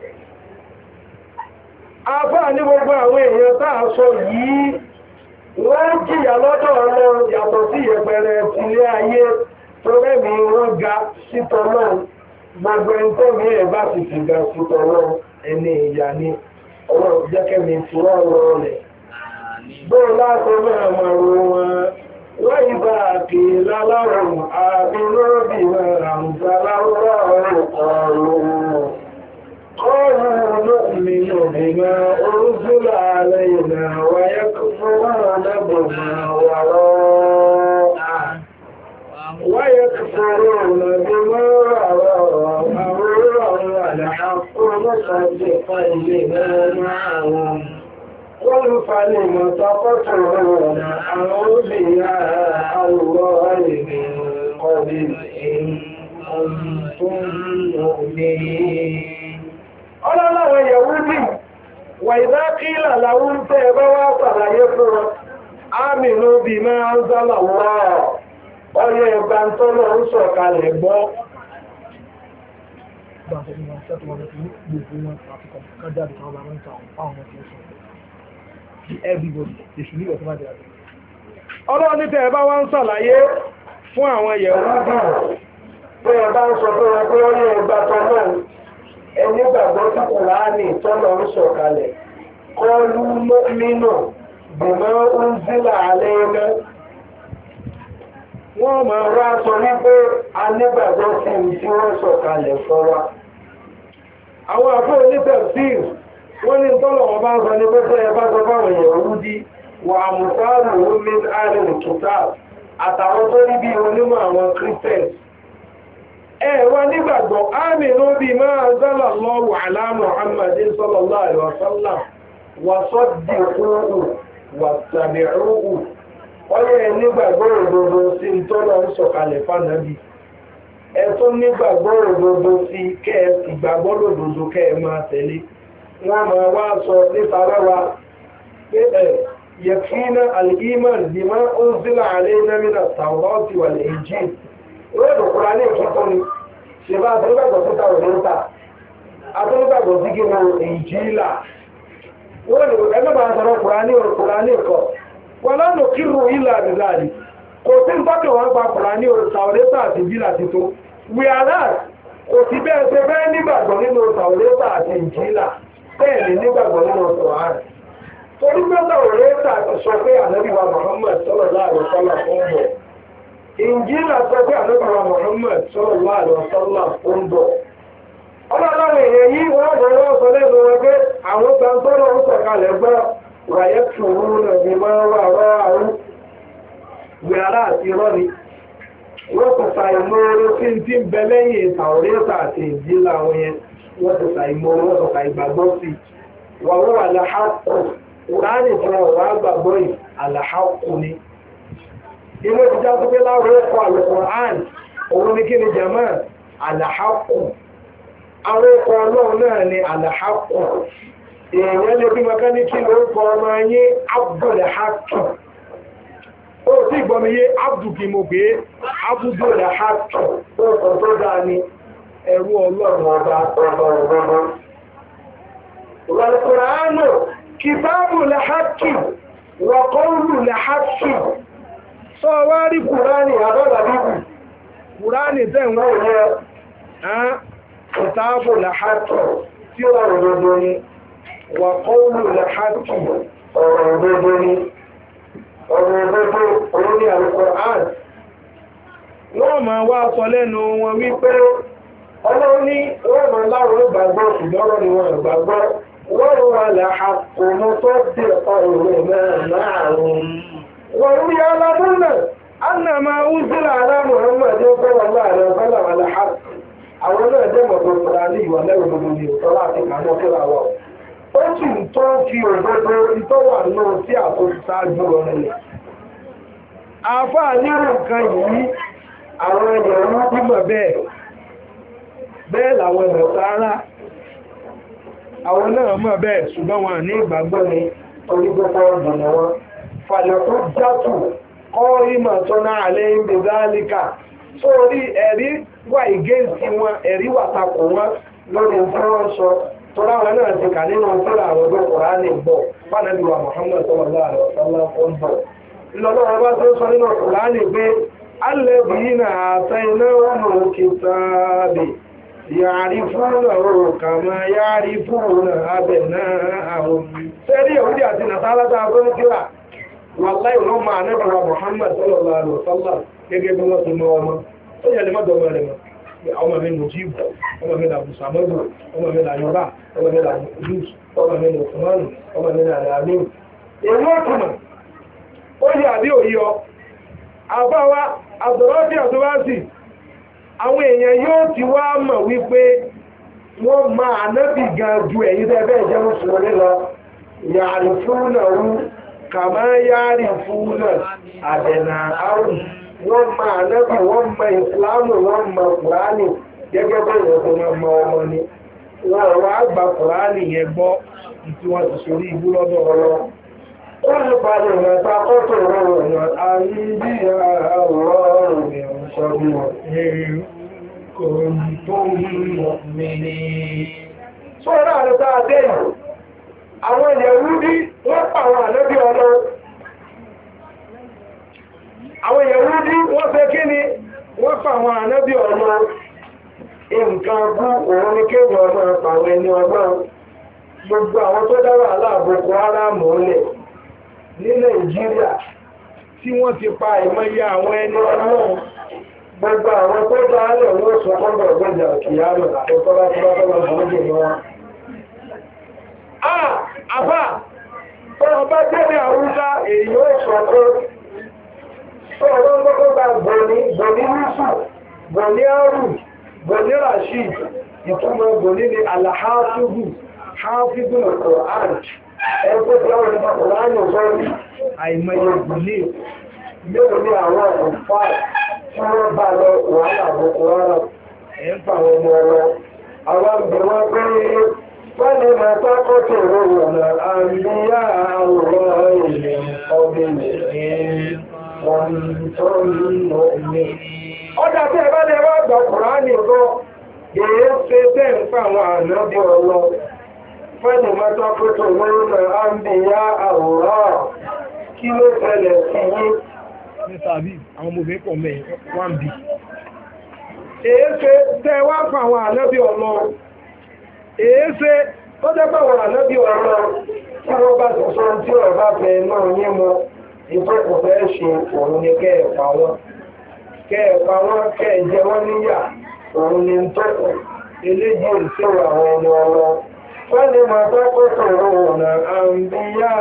Àbá ní gbogbo àwọn èèyàn tá a sọ yìí wọ́n jìyà lọ́dọ̀ Ọlọ́run yàtọ̀ sí ìyẹ̀pẹ̀rẹ̀ ilé ayé tó rẹ̀mí wọ́n ga sítọ̀ náà gbogbo ẹni tẹ́mi ẹ̀ bá sì ti ga sítọ̀ náà ẹni ìyà ni Ọlọ́run jẹ́kẹ́mi tí wọ́n lọ rẹ̀ bóò láti máa máa ro wọn wọ́n ìbá kì í lálárùn àbí lóbi àrùnsá láwùrọ̀ ọ̀rọ̀ قالوا نؤمن بما أرسل علينا ويكفرون بما وراءه ويكفرون بما وراءه والحق مصدقا لما معهم قل فلم تقتلون أولياء الله من قبل إن كنتم مؤمنين ọlọ́láwọ̀ Yahudi wà ìdákílà láwọn tẹ́ ẹbá wá sàlàyé fún wọn ámìnú bí máa ń zálà wọ́ ọyọ ẹgbà tọ́lọ̀ ń sọ̀kalẹ̀ gbọ́. Ọlọ́ni tẹ́ ẹbá wá ń sàlàyé fún àwọn Yahudi tẹ́ ẹbá ń sọ fún wọn pé ọyọ ẹgbà tọ́lọ̀ ẹni gbàgbọ́ tí Kùránì tọ́lọ̀ ń sọ̀kalẹ̀ kọlu mínú bìmọ́ ń zílà alẹ́ iná wọ́n máa wá sọ wípé a nígbàgbọ́ sí tí wọ́n sọ̀kalẹ̀ fún wa. Àwọn àfọ́ onítẹ̀síì wọ́n ní tọ́lọ̀ wọn bá sọ ní pẹ́sẹ́ ẹ bá sọ fáwọn Yahudi wà àmùsáàrù omi àrùn kìtà àtàwọn tó rí bí onímọ̀ àwọn Christians ẹ̀wọ́n nígbàgbọ́ ámìnú bí máa zálà lọ́wọ́ àlá Muhammadin sallallahu alaihi wasallam wà sọ́dìkúrù wà tàbí'úhù ọyẹ́ nígbàgbọ́ òdodo sí tọ́lọ ń sọ̀kalẹ̀ fánàbí ẹ̀tọ́ nígbàgbọ́ òdodo sí kẹ́ ìgbàgbọ́ òdodo kẹ́ máa tẹ̀lé wọ́n máa wá sọ nípa rẹwà pé yẹ̀kínà al-iman bima unzila alayna mina at-tawrati wal-injil Ìwéèdò Kùránì ìkíkọ́ ni, ṣe bá àtúngbàgbọ̀ sí tàwọn ìrìntà, àtúngbàgbọ̀ sí kí wọ́n Ìnjílà. Ìwéèdò ẹgbẹ́gbà sọ̀rọ̀ Kùránì ìkọ́. Wọ́n lọ́nà kírù ìlà àdìláàdì. Kò sí ń tọ́kẹ̀ wọ́n pa Kùránì Tàwọ̀lẹ́tà àti Ìnjílà tító. Whereas, kò sí bẹ́ẹ̀ ṣe fẹ́ nígbàgbọ́ nínú Tàwọ̀lẹ́tà àti Ìnjílà, bẹ́ẹ̀ ni nígbàgbọ́ nínú Kùránì. Torí pé Tàwọ̀lẹ́tà sọ pé Ànábì wa Muhammad sallallahu alaihi wasallam fún bọ̀. Ìnjílà sọ pé àlọ́bàá Muhammad sallallahu alaihi wasallam ń bọ̀. Ọlọ́láwọ̀ èèyàn yìí wọ́n lọ́wọ́ sọ lẹ́nu wọn pé àwọn gbàntọ́rọ̀ ń sọ̀kalẹ̀ gbọ́ wàyẹ́ tùrú nàbí máa wà rọ́ àrú. Gbẹ̀rá àti rọ́ ni wọ́n ti ṣàìmọ̀ọ́rẹ́ sí ti ń bẹ lẹ́yìn Tàórátà àti Ìnjílà wọn yẹn wọ́n ti ṣàìmọ̀ọ́rẹ́ wọ́n ti ṣàìgbàgbọ́ sí wà wọ́n wà láhàkù Kùránì tí wọ́n wà gbàgbọ́ yìí àlàhàkù ni ilé ìjá tó pé láwọn ẹ̀kọ́ Al-Qur'an òun ni kí ni jama àlàhàkù àwọn ẹ̀kọ́ ọlọ́run náà ni àlàhàkù èèyàn lè bí mẹkáníkì lórúkọ ọmọ ayé Abdulhaki ó sì gbọmiyé Abdulki mo pé Abdulhaki orúkọ tó dáa ni ẹrú ọlọ́run ọba ọ̀rọ̀ Wal-Qur'anu kitabul haqqi wa qawlul haqqi sọ wá rí Kùránì àbọ́dà bíbù Kùránì tẹ́wọ́n yẹ kitabul haqqi tí ó rọrùn gbogbo ni wa qawlul haqqi ọ̀rọ̀ gbogbo ni ọ̀rọ̀ gbogbo orí Al-Qur'an wọ́n máa wá sọ lẹ́nu wọn wípé ọlọ́run ní wọ́n máa láwọn gbàgbọ́ ṣùgbọ́n ni wọ́n gbàgbọ́ wọ́n wà láhàkùnmù tó dé ọ̀rọ̀ mẹ́rin وهم يعلمون أن ما أنزل على محمد صلى الله عليه وسلم على حق àwọn náà jẹ́ mọ̀tò ìfúrání ìwà lẹ́rù gbogbo ní ìtọ́lá àti kàánà kíra wà ó sì ń tó fi òdodo ìtọ́wà náà sí àtòsáájú ọ̀rẹ́lẹ̀ àfáà nírò nǹkan yìí àwọn ẹ̀yẹ̀rú bímọ̀ bẹ́ẹ̀ làwọn ẹ̀rọ sáárá àwọn náà mọ̀ bẹ́ẹ̀ ṣùgbọ́n wọn ní ìgbàgbọ́ ni orí gbogbo ọdún wọn fàlẹ̀kújátù kọ́ ìmọ̀ tọ́nà àlẹ́ ìgbèzálíkà sórí ẹ̀rí wà ìgéǹsì wọn ẹ̀rí wà takò wọn lórí tí wọ́n sọ tọ́lá wọn náà ti kà nínú tọ́lá àwọn ọgbẹ́ Kùránì bọ̀ pánàbí wa Muhammad sallallahu alaihi wasallam ń bọ̀ ìlọ́lọ́ wọn bá tó sọ nínú Kùránì pé alladhina ataynahumul kitaba ya'rifunahu kama ya'rifuna abna'ahum sẹ́rí Yahudi àti Nasara tá a gbọ́ kíra wàláì wọ́n máa nẹ́bàá Muhammad sallallahu alaihi wasallam gẹ́gẹ́ bí wọ́n ti mọ́ ọmọ ó yẹ lè mọ́dọ̀ ọmọ rẹ̀ mọ́ ọmọ mi Mujibu ọmọ mi làbù Sàmọ́dù ọmọ mi làyọ́bà ọmọ mi làbù Kudus ọmọ mi lòfùmánù ọmọ mi làlàmí èyí ó túnmọ̀ ó yẹ àbí òyíọ àbáwá àbúrọ́bí àtúwásì àwọn èèyàn yóò ti wá mọ̀ wípé wọ́n máa ànábì gan ju ẹ̀yìn tẹ́ẹ̀bẹ́ jẹ́ mùsùlùmí lọ yàrí fún náà kàmá yáàrí fún àdẹ̀nà àrùn wọ́n ma ànábì wọ́n ma ìsìláàmù wọ́n ma kùránì gẹ́gẹ́ bẹ́ẹ̀ tó ma ọmọ ni wọ́n wá gba kùránì yẹn gbọ́ tí wọ́n ti sórí ìbú lọ́dọ̀ ọlọ́ ó lè padà ìrìnàta kọ́tọ̀ rọrùn àyíbí àwọ̀ ìrìnṣọ́bí kò tó mọ̀ mí sọ́rọ̀ àrẹ́ta àdẹ́yìn àwọn Yẹhudi wọ́n pa àwọn ànábì Ọlọ́run àwọn Yẹhudi wọ́n fẹ́ kí ni wọ́n pa àwọn ànábì Ọlọ́run nǹkan bú òun ní kéwòn ọmọ pàwọn ẹni Ọlọ́run gbogbo àwọn tó dáwà aláàbòkò Háràmù lẹ̀ ní Nàìjíríà tí wọ́n ti pa ìmọ̀ye àwọn ẹni Ọlọ́run gbogbo àwọn tó dáálẹ̀ wọ́n sọ fọ́nà ọ̀gbẹ́jà kìyàmù àtọ́tọ́lá tó bá tọ́lá ọ̀gbẹ́jà ni wọ́n àbá ọ̀rọ̀ bá jẹ́ ní àwúsá èyí ó sọ̀kọ́ ọ̀rọ̀ gbogbo bá bọ̀ní rúsù bọ̀ní àrù bọ̀ní rashid ìtumọ̀ bọ̀ní ni alhafizu hafizu al-Qur'an ẹgbẹ́ tí wọ́n nípa Qur'an sọ́rí àìmọye bọ̀ní mẹ́rin ní àwọn ọ̀fà tí wọ́n bá lọ wàhálà àbùkù rárá ẹ̀ ń fa àwọn ọmọ ọ̀rọ̀ àwọn ìbẹ̀wọ̀n pé فلم تقتلون أنبياء الله من قبل كنتم مؤمنين ọjà tí ẹbá lè wá gbà Kùránì rọ èé ṣe tẹ́ ń pa àwọn ànábì ọlọ́ fẹ́lú mẹ́tọ́kútù lórí àmbìyà àwòrán kí ló fẹ́lẹ̀ sí yí ní tàbí àwọn ọmọbìnrin pọ̀ mẹ́ 1b èé ṣe tẹ́ wá pa àwọn ànábì ọlọ́ èéṣe tó jẹ́ pẹ̀wọ̀n ànábí ọ̀rọ̀ tí wọ́n bá ti sọ tí ọ̀rọ̀ bá fẹ́ náà yé mọ́ ìtọ́kù fẹ́ ṣe òun ni kẹ́ẹ̀pá wọn kẹ́ẹ̀jẹ wọ́n níyà òun ni tọ́kù eléjì ìṣẹ́wà àwọn ọmọ ọlọ́ wọ́n ni máa tọ́kù sọ̀rọ̀ ọ̀nà àmbíyá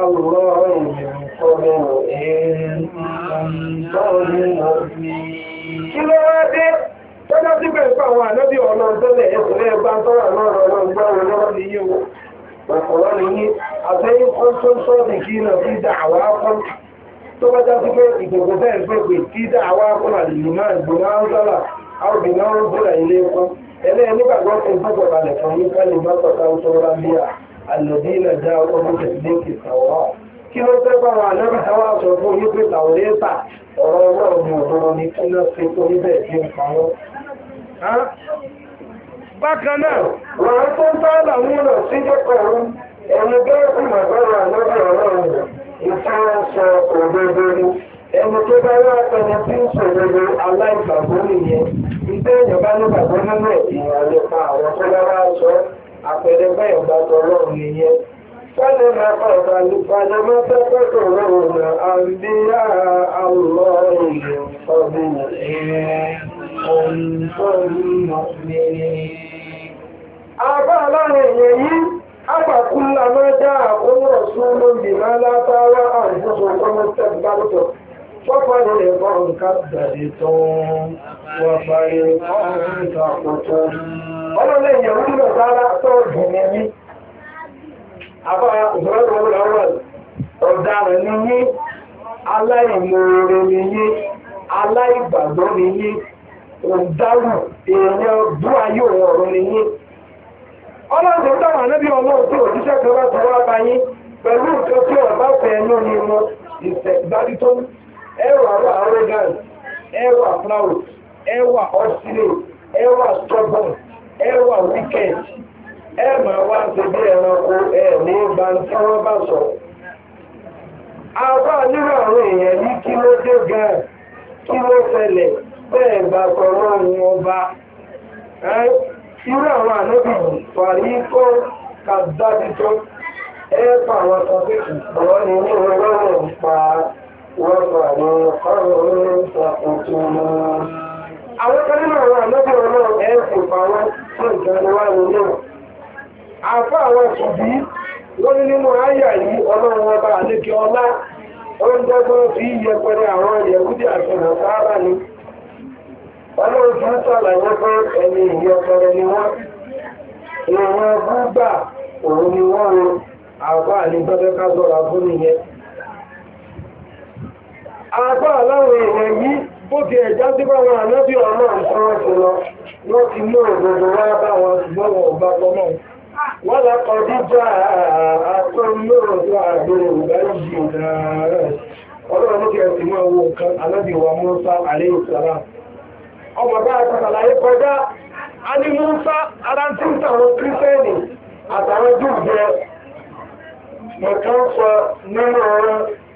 àwòrán ìrìn kọ́lẹ̀ kí ló wá dé tọ́jọ́ sí pẹ̀lú àwọn ànábì ọlọ́run tẹ́lẹ̀ ẹ̀sùn ẹgbà tọ́wà lọ́rọ̀ ọlọ́run gbọ́rọ̀ lọ́rọ̀ ní yíò ọ̀pọ̀lọ́ ní yí àtẹ́yìn kọ́ńtọ́ńtọ́ọ̀dì kí náà fi dà àwá fún tó bá já sí pé ìgbògbò bẹ́ẹ̀ pé pé kí dà àwá fún àlìlìmọ́ ìgbòmọ́ áńsálà àwòbìnà ń búra ilé fún ẹlẹ́ nígbàgbọ́ fún gbogbo balẹ̀ fún yí kálí mọ́tọ̀ká tó rá bí i àlòdí ilẹ̀ já ọdún tẹ̀sílẹ́kì tàwọ́ kí ló tẹ́ bá wà lẹ́bí táwà sọ fún yí pé tàwọ́ lẹ́tà ọ̀rọ̀ ọlọ́run ní òdòdó ní kí náà fi tó níbẹ̀ bí ń pa wọ́n. Bákan náà, wọ́n tó ń bá làwọn ọ̀nà sí jẹ́kọ̀ ọ̀run, ẹni gẹ́gẹ́ màgbára lọ́dọ̀ ọlọ́run, ìfẹ́ránṣọ òdodo ni, ẹni tó bá wá pẹ̀lú tí ń sòdodo aláìgbàgbọ́ nìyẹn, ìgbẹ́ èèyàn bá nígbàgbọ́ nínú ìyàn lè pa àwọn tó lára sọ, àpẹẹrẹ bẹ́ẹ̀ bá tọlọ́run nìyẹn. فلما تفتح أنبياء الله من قبله كنتم مؤمنين Àbá aláàrin èèyàn yìí, àpàkúnlá máa já àkóhùn ọ̀sún ló ń bì máa látàwà àìsùsù ọmọ tẹ́gbàtọ̀. Wọ́pàá ilẹ̀ fọ́n kàtàdé tán, wọ́pàá ilẹ̀ fọ́n kàpọ̀tọ̀. Ọlọ́lẹ̀ èèyàn ń lọ sára tọ́ọ̀dù ní àbá ìfẹ́lẹ́wọ̀n ọ̀daràn ni yí, aláìmoore ni yí, aláìgbàgbọ́ ni yí, òǹdárù èèyàn bú ayé ọ̀rọ̀ ni yí. Ọlọ́run dáwọn ànábì ọlọ́run tí òjíṣẹ́ kan bá ti wá bá yín pẹ̀lú nǹkan tí ọ̀bá fẹ́ ẹnu ni wọn ìfẹ̀gbárí tó ẹwà arrogant, ẹwà proud, ẹwà obstinate, ẹwà stubborn, ẹwà wicked. Ẹ̀mà wá ti bí ẹranko ní ìgbà tí wọ́n bá sọ. Àbá nínú àwọn èèyàn yìí kí ló dé gan, kí ló ṣẹlẹ̀ bẹ́ẹ̀ gbà sọ̀rọ̀ wọn bá. Irú àwọn ànábì fàrí kọ́ kàdábí tó ẹ́pà àwọn sọ̀fẹ́kì ọ̀rọ̀ ni ní ọlọ́rọ̀ ń pa wọ́n fàrí ọ̀rọ̀ ìṣàkóso wọn. Àwọn kan nínú àwọn ànábì ọlọ́rọ̀ ẹ̀sìn pa wọ́n fún ìjọba nílé àfá àwọn ṣùgbí wọ́n ní nínú àyà yìí ọlọ́run ọba àlékẹ́ ọlá oúnjẹ́gbọ́n fi yẹpẹrẹ àwọn Yẹhudi àti Nàsárà ni ọlọ́run fi ń sàlàyé pé ẹni ìyẹpẹrẹ ni wọ́n èèyàn gbúgbà òun ni wọ́n ro àfá ní gbọ́dẹ́ ká sọ́ra fún nìyẹn. Àfá aláwọ̀ èèyàn yìí bó ti ẹ̀já sí báwọn ànábì ọlọ́run tí wọ́n ti lọ wọ́n ti mú òdodo wá bá wọn ṣùgbọ́n wọn ò bá tọ́mọ́ ولقد جاءكم رسول بينا ọlọ́run ló kí ẹ̀sìn mọ́ owó nǹkan alábìwà Mùsá alayhi salam ọmọ bá àtàkàlàyé kọjá a ní Mùsá ara tí ń tàwọn kírísẹ́nì àtàwọn jù jẹ nǹkan sọ nínú ọ̀rọ̀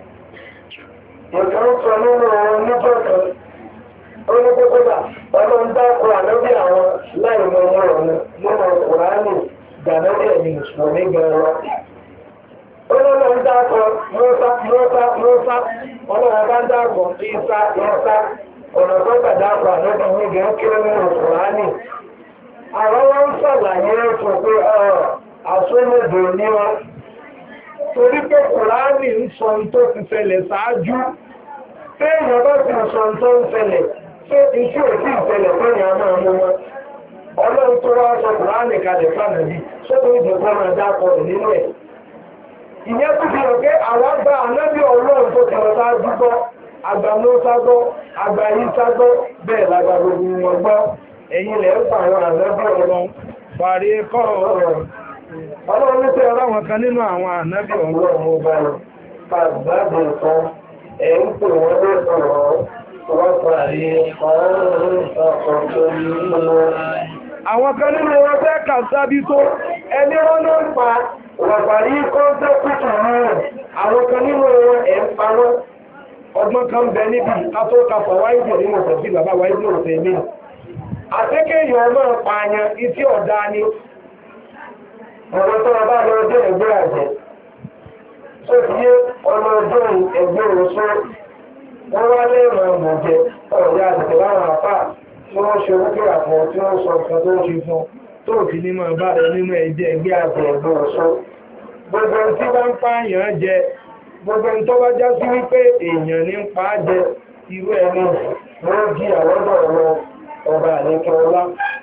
nígbọ̀kan onígbogbo ọlọ́run dákọ̀ ànábì àwọn láìmọ̀ ọ̀rọ̀ nínú Kùránì Gànàdé ẹ̀mí Mùsùlùmí gẹ̀rọ. Olóòlò ń dákọ̀ Mùsá, ọlọ́run bá ń dákọ̀ Ìsá, ọ̀nà tó gbà dákọ̀ àlọ́dún ní gẹ̀ẹ́ kéré nínú Kùránì. Àwọn wọ́n ń sàlàyé fún pé àsólódò ní wọn. Torí pé Kùránì ń sọ tó ti ṣẹlẹ̀ ṣáájú. Pé èèyàn bá ti sọ tó ń ṣẹlẹ̀, pé iṣẹ́ òtí ìṣẹlẹ̀ pé èèyàn máa mú wọn. Ọlọ́run tó wá sọ Kùránì kalẹ̀ fánàbí, ṣọ́tọ̀ ìjọba máa dákọ̀ rẹ̀ nínú ẹ̀. Ìyẹn tó fi hàn pé àwọn àgbà ànábì ọlọ́run tó ti lọ sáájú gbọ́, àgbà Mùsá gbọ́, àgbà Ìsá gbọ́, bẹ́ẹ̀ lágbà gbogbo wọn gbọ́. Ẹ̀yin lẹ̀ ń pa àwọn ànábì ọlọ́run. Fàrí kọ́ ọ̀rọ̀. Ọlọ́run ní tẹ́ ọlọ́run kan nínú àwọn ànábì ọlọ́run ọba rẹ̀. Fàgbàgbé kan, ẹ̀ ń pè wọ́n lẹ́kọ̀ọ́. Àwọn kan nínú wọn fẹ́ kàtàbí tó ẹni wọ́n ló ń pa wàbàrí kọ́ńtẹ́ kùtù márùn-ún. Àwọn kan nínú wọn ẹ̀ ń pa wọ́n. Ọgbọ́n kan bẹ níbi atókàfọ̀ wáìdì nínú ọ̀sẹ̀ bàbá wáìdì ọ̀sẹ̀ mi. Àtẹ́kẹ́ èèyàn máa pààyàn ìtí ọ̀dá ni. Ọ̀rọ̀ tó bá lọ jẹ́ ẹgbẹ́ àjẹ́. Tó fi yé ọmọ ọdún ẹgbẹ́ òṣó. Wọ́n wá lẹ́rọ ọmọ jẹ ọ̀rẹ́ àtẹ̀tẹ̀ láwọn àpá tí wọ́n ṣe orúkẹ́ àpọ̀ tí wọ́n sọ nǹkan tó ṣe fún tó fi ní máa bá rẹ nínú ẹ̀jẹ̀ ẹgbẹ́ àti ẹ̀gbẹ́ ọ̀ṣọ́. Gbogbo tí bá ń pààyàn jẹ, gbogbo tó bá já sí wípé èèyàn ní ń pa á jẹ irú ẹni wọ́n jí àwọ́dọ̀ ọ̀rọ̀ ọba àníkẹ́ ọlá.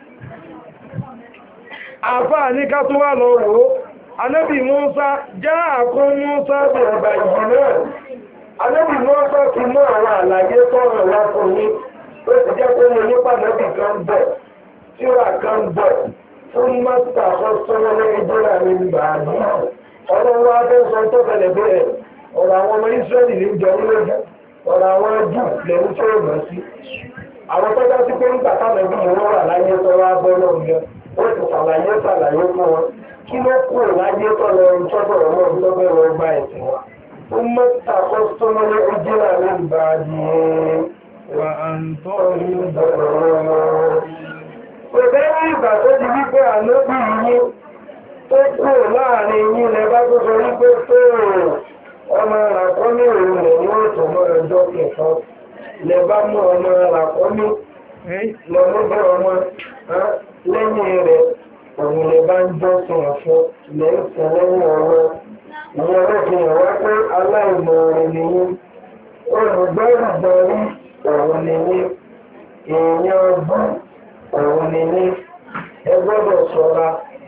Àfáà ní ká tó wà lọ wò ó, Ànábì Mùsá já àkún Mùsá bẹ̀rẹ̀ bàjì náà. Ànábì Mùsá ti mú àwọn àlàyé tọ́rọ̀ wá fún yín, ó ti jẹ́ pé mo nípa Ànábì kan bẹ̀, tíra kan bẹ̀, fún mọ́sítà ọ̀sán ìjọra mi bàbí. Ọlọ́wọ́ abẹ́sọ tó fẹ̀lẹ̀ bẹ̀rẹ̀, ọ̀rọ̀ àwọn ọmọ Ísírẹ́lì ní jọ nílójú, ọ̀rọ̀ àwọn jù lẹ́yìn tó rọ̀ sí. Àwọn tó dá sí pé ń gbà táwọn ẹbí wọn wà láyé tó wá bọ́ lọ́gbẹ́, ó ti ṣàlàyé fún wọn. Kí ló kú láyé tó lọ ń tọ́jọ́ ọlọ́run tó bẹ̀rẹ̀ lọ gba ẹ̀sìn wa. Ó mọ́ta kọ́ sọ́mọ́ ní ojú àmì ìbàdí wà á ń tọ́ ní ìbẹ̀rẹ̀. Òbẹ́ ní ìgbà tó di wípé àlóbì yìí tó kú láàrin yìí lẹ bá tó sọ wípé tó ọmọ àràkọ́mí òun rẹ̀ ní òtò mọ́ ẹjọ́ kẹfọ́. Lẹ bá mú ọmọ àràkọ́mí lọ́mọdé ọmọ lẹ́yìn rẹ̀. Òun lè bá ń jọ́sìn ọ̀fọ́ lẹ́yìn lẹ́yìn ọ̀rọ̀. Ìyẹn ló fi hàn wá pé aláìmọ̀ ọ̀rọ̀ nìyí. Olùgbẹ́rùgbọ́rí òun nìyí. Èèyàn ọgbọ́n òun nìyí. Ẹ gbọ́dọ̀ ṣọ́ra.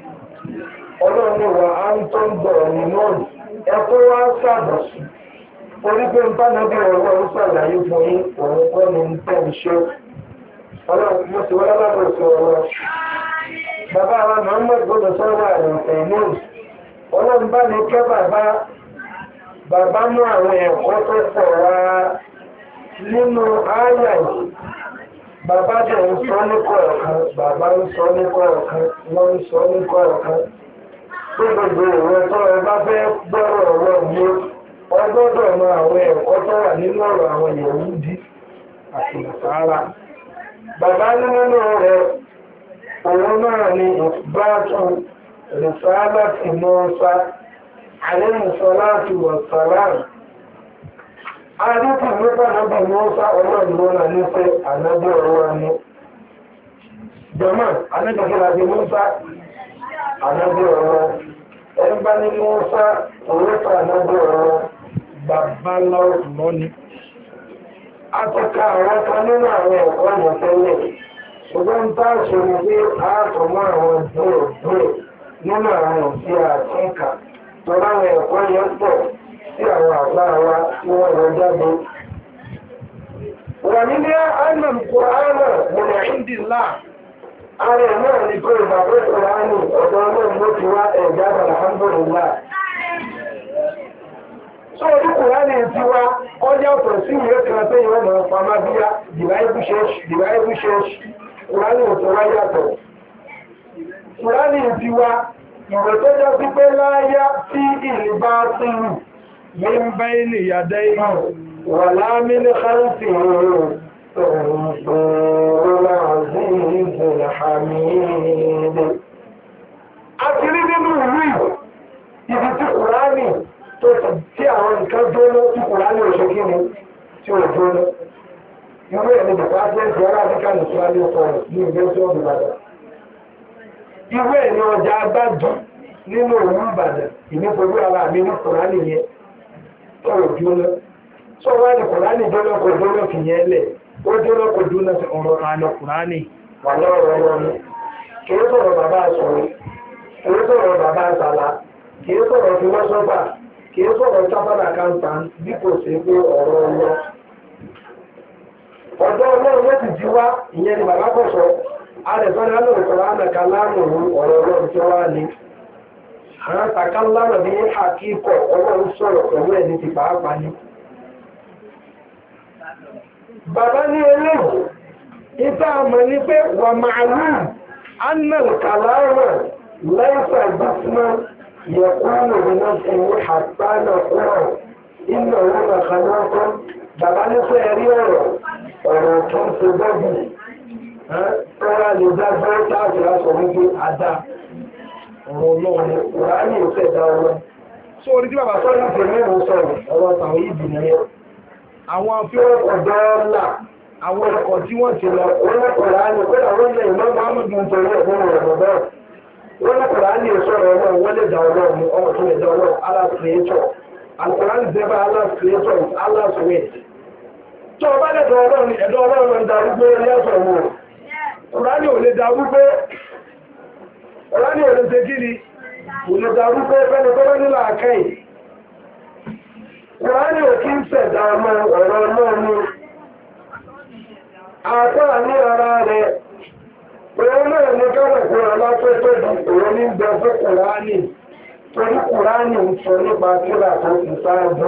Ọlọ́run wà á ń tó ń bọ̀ nínú ọ̀nà. Ẹ tó wá ṣàbọ̀sù. Orí pé ń bá nàbí ọlọ́run ṣàlàyé fún yín, òun kọ́ ni ń tẹ̀ ń ṣe. Ọlọ́run mo sì wọ́n lábàbọ̀ sí ọ̀rọ̀. Bàbá wa Muhammad gbọ́dọ̀ sọ́rọ̀ àrùnfẹ̀ inú. Ọlọ́run bá ní kẹ́ bàbá mú àwọn ẹ̀kọ́ tó pọ̀ wá nínú ààyà yìí. Bàbá jẹ́ ń sọ ní kọ̀ọ̀kan, bàbá ń sọ ní kọ̀ọ̀kan, wọ́n ń sọ ní kọ̀ọ̀kan. Tó gbogbo ìwọ̀n tó ẹ bá fẹ́ gbọ́rọ̀ ọ̀rọ̀ yìí, ọgbọ́dọ̀ mọ àwọn ẹ̀kọ́ tó wà nínú ọ̀rọ̀ àwọn Yẹhudi àti Nàsárà. Bàbá nínú rẹ̀ òun náà ni ìbátú rìsáàlátì Mùsá alayhi salatu wa salam. Adékù nípa náà Mùsá ọlọ́run náà ní pé ànábì ọ̀rọ̀ ni. Jọmọ́, anájọ́kíláàbí Mùsá ànábì ọ̀rọ̀. Ẹgbá ní Mùsá òwúrọ̀ ànábì ọ̀rọ̀ bàbá lọ́ni. A ti ka àwọn kan nínú àwọn ẹ̀kọ́ ìmọ̀tẹ́lẹ̀. Ṣùgbọ́n tá a ṣe ní pé a tọ̀ mọ́ àwọn díẹ̀ nínú àwọn òsì àti ìkà tó láwọn ẹ̀kọ́ yẹn pọ̀ sí àwọn àgbà wa tí wọ́n lọ jáde. Wà nílé Annam Kùránà mọ̀nà ìdìlá. Ààrẹ náà ní pé ìbàbẹ́ Kùránì ọ̀dọ́ náà ló ti wá ẹ̀já alhamdulillah. Sọ orí Kùránì ti wá ọjọ́ ọ̀pọ̀ sí ìwé kan tó yẹ ọmọ pàmábíyá, Divine Church. Kùránì òtò wá yàtọ̀. Kùránì ti wá ìwé tó jẹ́ sí pé láyá tí ìlú bá tírù ní ń bẹ́ ilé ìyàdẹ́ ìhàn wà láàmì ní kárùsì a ti rí nínú ìlú ibi tí Kùránì tó tí àwọn nǹkan jóná tí Kùránì òṣèkíni tí ò jóná. Irú ẹ̀ ní Department of African Islamic Studies ní University of Ibadan. Irú ẹ̀ ní ọjà agbájú nínú òun Ìbàdàn, ìnítorí ara mi ní Kùránì yẹn tọrọ jóná. Sọ wá ní Kùránì jóná kò jóná fi yẹn lẹ̀, ó jóná kò jóná sí ọ̀rọ̀ àná Kùránì wà lọ́rọ̀ wọn ni. Kìí sọ̀rọ̀ bàbá sọ̀rọ̀, kìí sọ̀rọ̀ bàbá àsàlà, kìí sọ̀rọ̀ philosopher, kìí sọ̀rọ̀ chartered accountant bí kò sí pé ọ̀rọ̀ wọn. Ọ̀dọ́ ọlọ́run ló ti jí wá, ìyẹn ni bàbá kọ̀ sọ, àrẹ̀sọ́nà lọ́rùkọ̀lá àmàkà láàrùn ọ̀rọ̀ ọlọ́run tí wá ní. Àwọn tàkà láàrùn bí àkíkọ̀ ọlọ́run sọ̀rọ̀ pẹ̀lú ẹni ti pàápàá ní. Bàbá ní eléyìí, ìta àmọ̀ ní pé wà màálù, annal kàláàrùn lẹ́sà gbàsímọ́ yẹ̀kúrò nínú ìwé àtàlà ọ̀rọ̀ inú ọ̀rọ̀ àkàlọ́kọ́. Bàbá ní fẹ́ rí ọ̀rọ̀ tó ń ṣe bọ́bù tọ́rọ lè dágbọ́ táàkì aṣọ wípé àdá ọ̀rọ̀ ọlọ́run Kùránì ìfẹ́dá ọlọ́run. Só orí tí bàbá sọ́rọ̀ ìfẹ́ mẹ́rin sọ̀rọ̀ ọ̀rọ̀ tàwọn ìbì ní ẹ̀. Àwọn afẹ́ọ̀kọ̀ dọ́ọ́là, àwọn ẹ̀kọ́ tí wọ́n ti lọ, orí Kùránì kódà wọ́n lè ìmọ̀ Muhammadu ń torí ẹ̀gbọ́n rẹ̀ bẹ́ẹ̀. Wọ́n ní Kùránì ìsọ̀rọ̀ ọlọ́run wọ́n lè dá ọlọ́run ọmọ tó lè dá ọlọ́run Allah creator. And Quran is never Allah's creator, it's Allah's way. tó ọba lẹ́dọ̀ ọlọ́run ẹ̀dọ́ ọlọ́run ń darúgbó lẹ́sọ̀ wò Kùránì ò lè darúgbó Kùránì ò lè ṣe kí ni ò lè darúgbó fẹ́ni tó bá nílò àkẹ́yìn Kùránì ò kí ń ṣẹ̀dá ọmọ ọ̀rọ̀ ọlọ́run àtọ́ra ní ara rẹ̀ òun náà ní kọ́rọ̀kọ́ aláfẹ́fẹ́ di òun ní bẹ fún Kùránì torí Kùránì ń sọ nípa kíra tó ti sáájú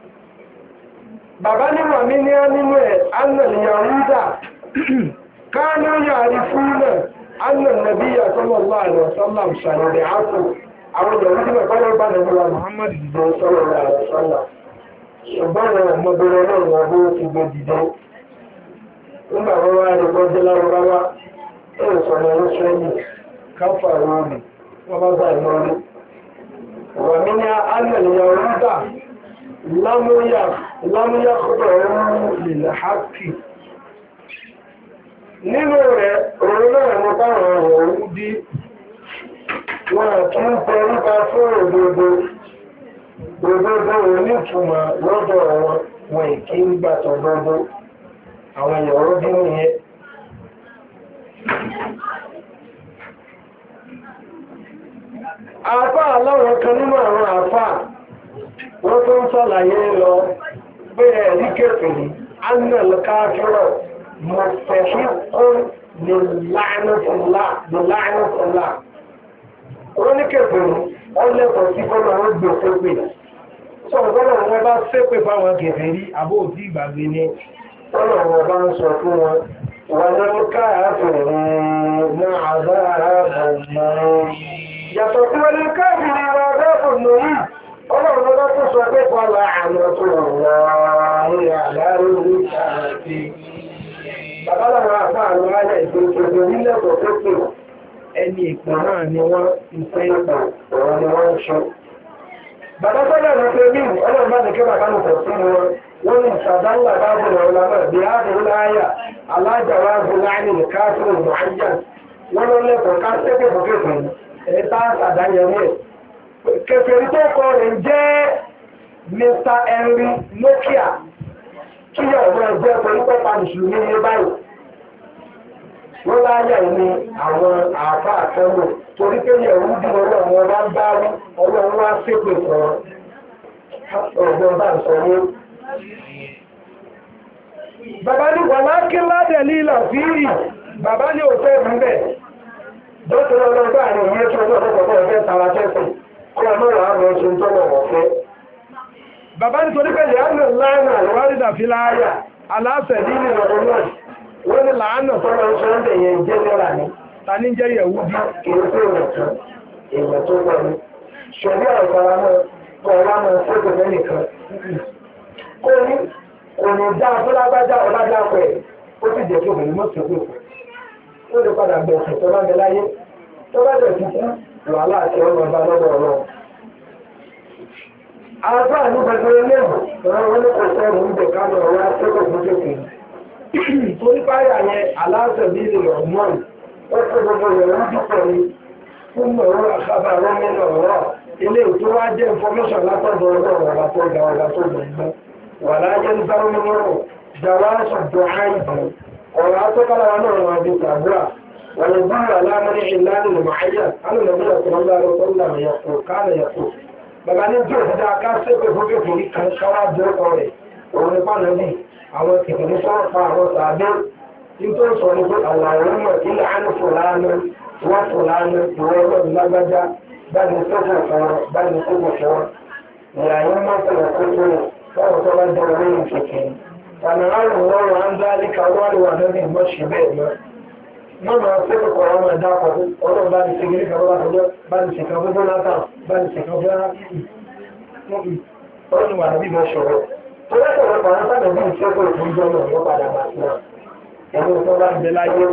bàbá níwà mí ní á nínú ẹ̀ annà Yahuda káánú yàrí fún náà annà Nabiyya sallallahu alaihi wasallam ṣàrẹ̀rẹ̀ ápù àwọn Yahuda náà kọ́lọ́ bá nàbíwá Muhammad dìde sallallahu alaihi wasallam ṣùgbọ́n àwọn ọmọbìnrin náà wọ́n bó ti gbé dìde nígbà wọ́n wá rí gbọ́jẹ́ lárúbáwá ẹ̀rọ sọ̀rọ̀ ẹ̀rọ sẹ́yìn káfà rọ́ọ̀lù wọ́n bá bá ìmọ̀rí wà ní ní alẹ́lẹ́yà rúdà lámúyà kọ́tọ̀ ọ̀rún ilẹ̀ hákì nínú rẹ̀ òun náà ní báwọn ọ̀rún dí wọn kí ń tẹ nípa fún òdodo onítùmọ̀ lọ́dọ̀ wọn ìkí ń gbàtọ̀ gbogbo àwọn ìyàwó bí wọ́n yẹ àfá aláwọ̀ kan nínú àwọn àfá wọ́n tó ń sọ́làyé lọ bẹ́ẹ̀ rí kẹfẹ̀ẹ́ annal káfírọ̀ mọ̀fẹ̀ṣíkún ní láàánúfùlá wọ́n ní kẹfẹ̀ẹ́ wọ́n lẹ́kọ̀ọ́ sí kọ́nà wọ́n gbé ṣépè sọ̀rọ̀ wọ́n bá ṣépè fáwọn kẹfẹ̀ẹ́ rí àbó òtí ìgbàgbé ní ọ̀nà wọn bá ń sọ fún wọn ولو كافرون عذاب النار yàtọ̀ fún ẹni káàkiri àdáàbò lórí ọlọ́run lọ́dọ́ tó sọ pé pàlà àmọ́ tó wọ́n àdáàrò ní ṣàràtì bàbá làwọn àpá àwọn ayẹ ìgbòkègbè nílẹ̀kọ̀ tó pè ẹni ìpò náà ni wọ́n ìfẹ́ ìpò ọ̀rọ̀ ni wọ́n ń ṣe bàbá sọ́dọ̀ ní pé mí ọlọ́run bá nìkẹ́ bàbá nìkọ̀ sí wọn wọ́n ní ìsàdánlá bá bọ̀ lọ́wọ́ lábẹ́ bí á dùn láyà alájàwáàbù láàrin káfíìn mọ̀áyàn wọ́n lọ lẹ́kọ̀ọ́ ká sẹ́kẹ̀ fòkèfè ẹ̀ta àdáyẹ̀wò ẹ̀ kẹfẹ̀rí tó kọ rẹ̀ jẹ́ Mr. Henry Nokia kí yà ọ̀rọ̀ ẹgbẹ́ pẹ̀lú pẹ́pà mùsùlùmí ní báyìí wọ́n láyà ní àwọn àbá àtẹ́wò torí pé yẹ̀wù bí ọlọ́run bá ń bá rí ọlọ́run wá ṣépè fún ọgbọ́n bá ń sọ ní bàbá ní wà lákí ládẹ̀ lílà fíìrì bàbá ní òfẹ́ ìrúbẹ̀ dọ́tọ̀ ọlọ́gbà àrùn yẹ́ tí ọlọ́pọ̀pọ̀ ọ̀fẹ́ tààrà tẹ́sùn kọ́ ọmọ àwọn ọ̀ṣun tọ́lọ̀ ọ̀fẹ́ bàbá ní torí pé lẹ́ánà láàánà àwárìdà fi láàyà aláṣẹ̀ nínú ọ̀rọ̀ náà wọ́n ní láàánà tọ́lọ̀ ṣọ́ndẹ̀ yẹn jẹ́ lọ́ra ní ta ní jẹ́ yẹ̀wú bí kìí pé èèyàn tó wọ́n ní ṣọ̀bí àìsàrà náà kọ̀ wá mọ́ sẹ́kọ̀ọ́ nìkan kò ní dá fúlágbájá ọlájá pẹ̀ ó sì jẹ́ kí obìnrin mọ́ sẹ́kọ̀ọ́ ó lè padà gbẹ̀sùn tó bá bẹ láyé tó bá jẹ́ ti kú wàhálà àti ọlọ́ba lọ́dọ̀ ọlọ́run àgbà ní gbogbo eléyìí ọ̀rọ̀ wọn ní kò sẹ́rù ń bẹ̀ kánú ọ̀rọ̀ sẹ́kọ̀ọ́ fún kékeré torí báyà yẹn aláṣẹ bí ilé ọ̀mọ́n ó kó gbogbo ìrọ̀ ń dúpọ̀ ní fún ọ̀rọ̀ àkábà rọ́mẹ́nà ọ̀rọ̀ ilé tó wá jẹ́ information látọ̀dọ̀ ọlọ́run ọ̀rọ̀ tó ga ọ̀rọ̀ tó gbẹ̀gbẹ́ wà láyé ń sáré nínú jàwáṣù dùn-áìbù ọ̀rọ̀ atọ́kọ́lá wa náà wọ́n di tàbúrà wọ́n yóò búrú aláàmúrí ìlànà ìmọ̀ayà alùmọ̀bí ọ̀tọ̀lọ́lá ọ̀tọ̀lọ́lá yẹ̀kọ̀ káàlẹ̀ yẹ̀kọ̀ bàbá ní tí òfin dáa ká sépè fókè fòrí kan káwá jẹ́ ọkọ̀ rẹ̀ òun nípa nàbí àwọn kìkìrì sọ̀rọ̀ pa àwọn tàbí nítorí sọ ní pé àwọn àwọn ọmọ ilẹ̀ àánú fòlánà wọ́n fòlánà ìwọ ọlọ́run lágbájá báni sókò fọ́ọ̀rọ̀ báni sókò fọ́ọ̀rọ̀ ìyàyí mọ́tò kókó báwọn tó bá jẹ́ orí ìkẹ̀kẹ́ فنعلم الله عن ذلك أول وهذه المشي بيئنا مما سبق وما داقه ولو بان سيجريك الله بان سيكابه ناتا بان سيكابه ولو وهذه مشي فلا تبقى أنت نبي سيكو الفنجون وقال ماسنا يقول الله بلايه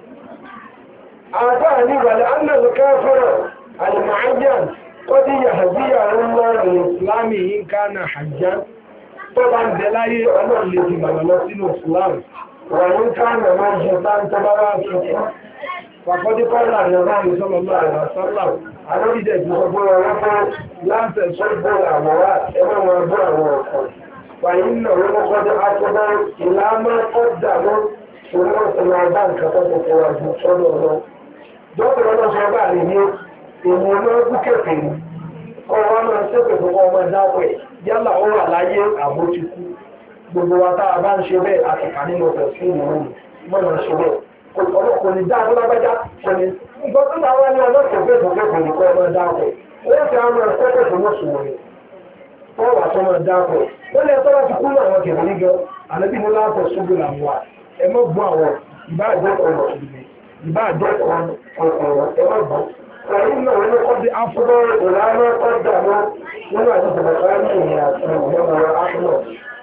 أعطاني ولأن الكافر المعين قد يهديه الله للإسلام إن كان حجا tó bá ń bẹ láyé ọlọ́run lè fi bàbá lọ sínú Islam wà ní káàmù máa ń ṣe bá ń tó bá wá sọ fún pàkọ́dé kọ́lá ní ọba àmì sọ́lọ́ lọ àrà sọ́lá alórídẹ̀ tí wọ́n gbọ́ra wọ́n fún láǹtẹ̀ sọ́gbọ́ àwọ̀wá ẹgbẹ́ wọn gbọ́ àwọn ọ̀kan فإنه قد أكبر إلى ما قدموا ونرسل عبان كتبت واجه صدر الله دكتور الله شباب ní ìwọ̀n búkẹ̀kẹ̀ ọwọ́ máa ṣẹ́pẹ̀ fún ọmọ ìdápẹ̀ yálà ó wà láyé àbójúkú gbogbo wa tá a bá ń ṣe bẹ́ẹ̀ àtìkà nínú ọ̀pẹ̀ sí ìwọ̀n mọ́nà ṣe bẹ́ẹ̀ kò ní dá ọlọ́gbẹ́já ṣẹlẹ̀ ìgbọ́n tó máa wá ní ọlọ́pẹ̀ fún nìkan ọmọ ìdápẹ̀ ó ti àwọn ẹ̀ṣẹ́pẹ̀ fún mọ́sùlùmí wọ́n wà tó máa dápẹ̀ ó lè tọ́lá ti kú àwọn kẹ̀kẹ́ nígbà àlẹ́bí ní láàpọ̀ ṣúgbù làwọn ẹ mọ́ gbọ́ àwọn ìbáàjẹ́ ọ̀rọ̀ ìbáàjẹ́ ọ̀rọ̀ ẹ mọ́ gbọ́ ẹ̀yìn náà wọ́n kọ́ bí afúrọ́ ìlànà ọjà wọn nínú àdúgbò bàbá ní ìrìn àti ìmọ̀ràn áfúrọ̀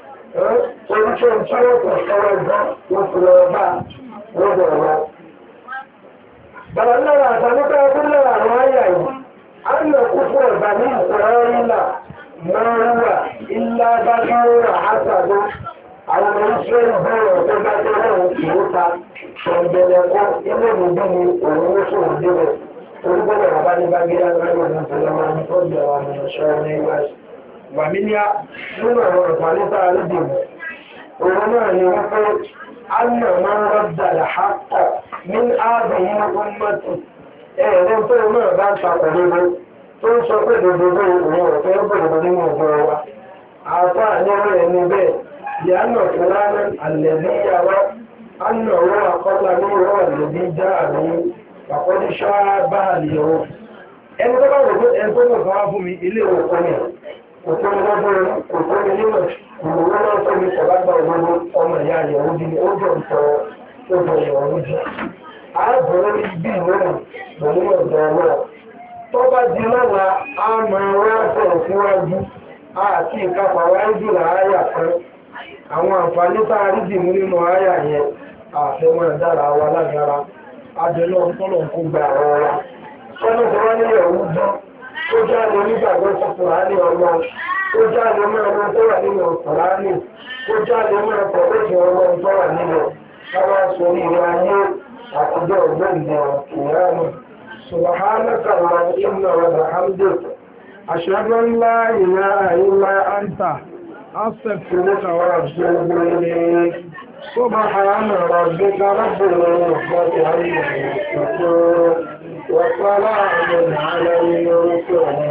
oríṣẹ́ tí wọ́n kọ̀ sọ́rọ̀ gbọ́ wọ́n fi lọ bá lọ́dọ̀ wọn. bàbá náà àtàlùkọ́ ẹgbẹ́ náà àwọn àyà yìí á nà kú fún ọ̀gbà ní ìsọ̀rọ̀ ńlá mọ́rúwà ilá bá dúró àásàdó àwọn ọmọ ìṣẹ́ ìbẹ̀rẹ̀ tó bá jẹ́ náà ìwó ta ṣọ̀gbẹ̀rẹ̀ kọ́ ilé ìgbẹ́ ni òun ó sọ̀rọ̀ débẹ̀ orúkọ́lẹ̀ bàbá ní bá gíra lọ́wọ́ ní ọ̀pọ̀lọpọ̀ ní ọjọ́ àwọn ọ̀ṣọ́ ní ìwáṣì wà mí ní nínú àwọn ọ̀pọ̀lọpọ̀ àrídìmọ̀ òun náà ni wọ́n fẹ́ anna máa ń rọ́dà làhápọ̀ ní ààbẹ̀yìn ọmọtì ẹ̀rẹ́ tó náà bá ń takọ̀ lórí tó ń sọ pé gbogbo òun ọ̀fẹ́ bọ̀rọ̀ nínú ọjọ́ wa àfà nínú ẹni bẹ́ẹ̀ yánà fúlánà àlẹ́bíyàwó anna owó àkọ́lá ní ìwọ́ àlẹ́bí já àmì àkọ́dí ṣáàbà àlìyàwó ẹni tó bá wò pé ẹni tó mọ̀ kan wá fún mi ilé òkú ni òkú ni lọ́gbọ́n òkú ni nímọ̀ ìwòwò náà tó mi sọ̀lágbà òwúrò ọmọ ìyá ìyàwó di ni ó jọ ìtọ́ ó jọ ìyàwó di ààbọ̀rọ̀ ní bí ìwọ̀n pẹ̀lú ọ̀dọ̀ náà tó bá di lọ́la a máa wá sọ̀rọ̀ síwájú àti ìkápá wájú làáyà kan àwọn àǹfààní tá a rí dìmú nínú àyà yẹn àfẹ́mọ́ dára wa lágara adẹ́lọ́ ọ̀pọ̀lọ̀ kó gba àwọn wa sọ́nà tó wá nílẹ̀ òwúdọ́ tó jáde nígbàgbọ́ sí Kùránì ọlọ́ tó jáde mọ́ ọmọ tó wà nínú Kùránì tó jáde mọ́ ọkọ̀ lóṣù ọmọ tó wà nínú káwá sórí ìwé ayé àtijọ́ ọ̀gbẹ́ǹdẹ̀ ìyáàmù سبحانك اللهم وبحمدك أشهد أن لا إله إلا أنت أستغفرك وأتوب إليك سبحان ربك رب العزة عما يصفون وسلام على المرسلين